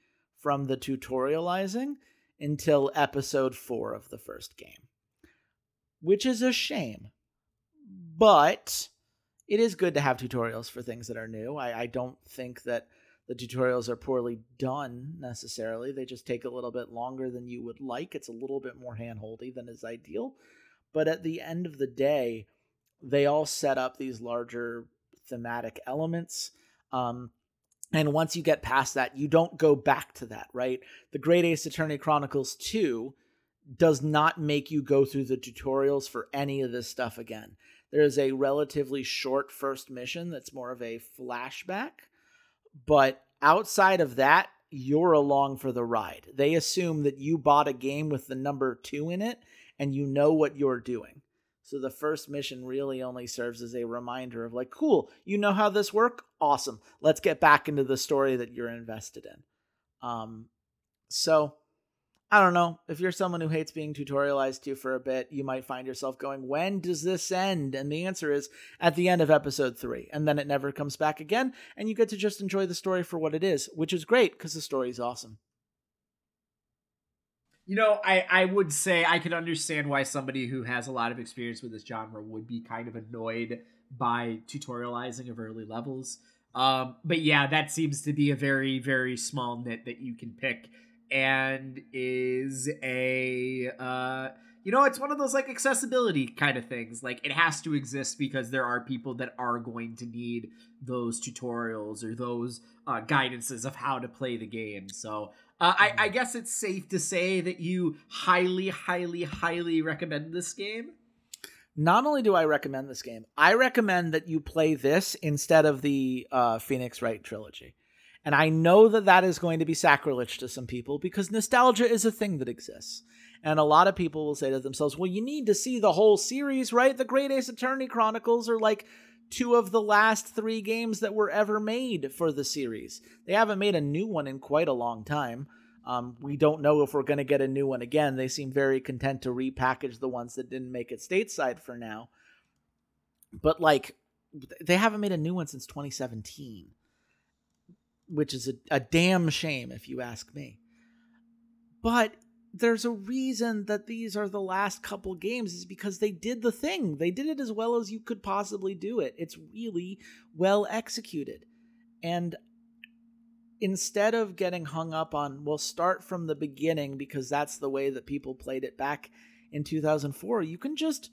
from the tutorializing until episode four of the first game, which is a shame. But it is good to have tutorials for things that are new. I, I don't think that the tutorials are poorly done necessarily. They just take a little bit longer than you would like. It's a little bit more hand-holdy than is ideal. But at the end of the day, they all set up these larger thematic elements. Um, and once you get past that, you don't go back to that, right? The Great Ace Attorney Chronicles two does not make you go through the tutorials for any of this stuff again. There is a relatively short first mission that's more of a flashback. But outside of that, you're along for the ride. They assume that you bought a game with the number two in it and you know what you're doing. So the first mission really only serves as a reminder of like, cool, you know how this works? Awesome. Let's get back into the story that you're invested in. Um, so I don't know. If you're someone who hates being tutorialized to for a bit, you might find yourself going, when does this end? And the answer is at the end of episode three. And then it never comes back again. And you get to just enjoy the story for what it is, which is great because the story is awesome. You know, I, I would say I could understand why somebody who has a lot of experience with this genre would be kind of annoyed by tutorializing of early levels. Um, but yeah, that seems to be a very, very small nit that you can pick. And is a, uh, you know, it's one of those like accessibility kind of things. Like it has to exist because there are people that are going to need those tutorials or those uh, guidances of how to play the game. So uh, I, I guess it's safe to say that you highly, highly, highly recommend this game. Not only do I recommend this game, I recommend that you play this instead of the uh, Phoenix Wright trilogy. And I know that that is going to be sacrilege to some people because nostalgia is a thing that exists. And a lot of people will say to themselves, well, you need to see the whole series, right? The Great Ace Attorney Chronicles are like two of the last three games that were ever made for the series. They haven't made a new one in quite a long time. Um, we don't know if we're going to get a new one again. They seem very content to repackage the ones that didn't make it stateside for now. But like, they haven't made a new one since twenty seventeen. Which is a, a damn shame if you ask me. But there's a reason that these are the last couple games is because they did the thing. They did it as well as you could possibly do it. It's really well executed. And instead of getting hung up on, well, start from the beginning because that's the way that people played it back in two thousand four, you can just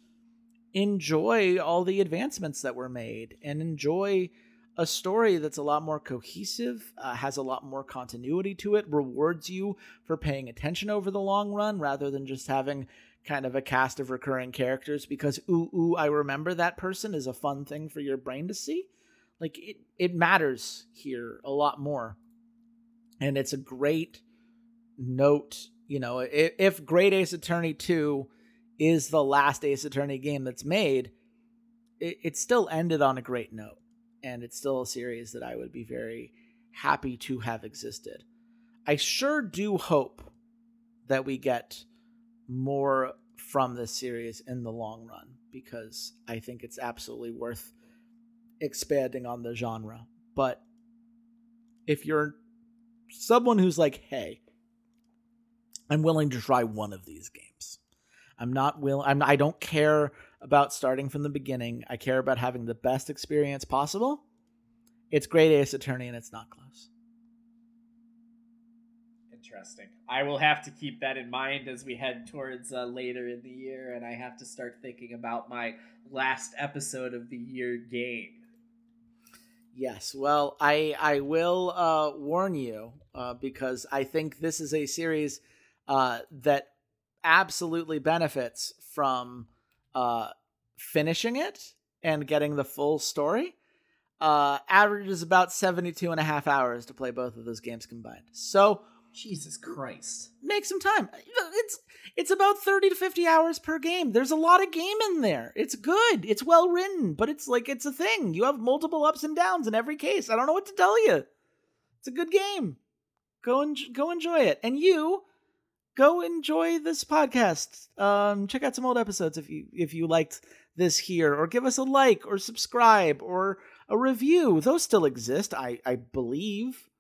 enjoy all the advancements that were made and enjoy a story that's a lot more cohesive, uh, has a lot more continuity to it, rewards you for paying attention over the long run rather than just having kind of a cast of recurring characters because, ooh, ooh, I remember that person is a fun thing for your brain to see. Like, it, it matters here a lot more. And it's a great note, you know, if, if Great Ace Attorney two is the last Ace Attorney game that's made, it, it still ended on a great note. And it's still a series that I would be very happy to have existed. I sure do hope that we get more from this series in the long run, because I think it's absolutely worth expanding on the genre. But if you're someone who's like, hey, I'm willing to try one of these games. I'm not will I'm I don't care about starting from the beginning. I care about having the best experience possible. It's Great Ace Attorney and it's not close. Interesting. I will have to keep that in mind as we head towards uh, later in the year, and I have to start thinking about my last episode of the year game. Yes, well, I I will uh, warn you uh, because I think this is a series uh, that absolutely benefits from uh, finishing it and getting the full story. Uh, averages about seventy-two and a half hours to play both of those games combined. So, Jesus Christ. Make some time. It's it's about thirty to fifty hours per game. There's a lot of game in there. It's good. It's well written, but it's like, it's a thing. You have multiple ups and downs in every case. I don't know what to tell you. It's a good game. Go and go enjoy it. And you go enjoy this podcast. Um, check out some old episodes if you if you liked this here, or give us a like or subscribe or a review. Those still exist, I I believe.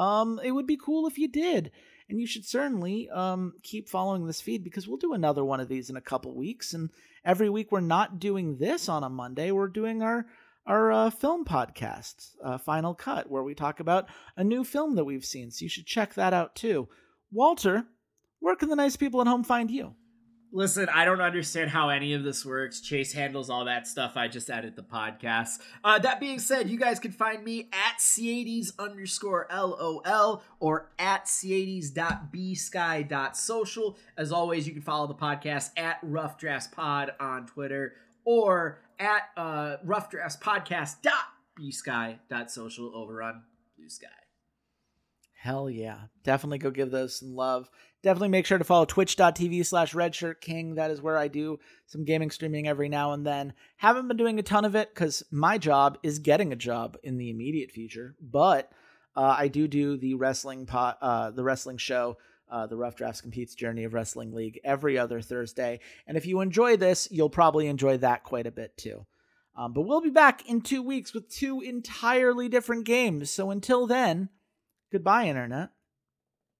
um, it would be cool if you did. And you should certainly um, keep following this feed because we'll do another one of these in a couple weeks. And every week we're not doing this on a Monday. We're doing our our uh, film podcast, uh, Final Cut, where we talk about a new film that we've seen. So you should check that out too. Walter, where can the nice people at home find you? Listen, I don't understand how any of this works. Chase handles all that stuff. I just edit the podcast. Uh, that being said, you guys can find me at C-eighties underscore L O L or at C eighties dot B sky dot social. As always, you can follow the podcast at Rough Drafts Pod on Twitter or at uh, rough drafts podcast dot b sky dot social over on Blue Sky. Hell yeah. Definitely go give those some love. Definitely make sure to follow twitch.tv slash redshirtking. That is where I do some gaming streaming every now and then. Haven't been doing a ton of it because my job is getting a job in the immediate future. But uh, I do do the wrestling po- uh, the wrestling show, uh, the Rough Drafts Competes Journey of Wrestling League, every other Thursday. And if you enjoy this, you'll probably enjoy that quite a bit too. Um, but we'll be back in two weeks with two entirely different games. So until then, goodbye, Internet.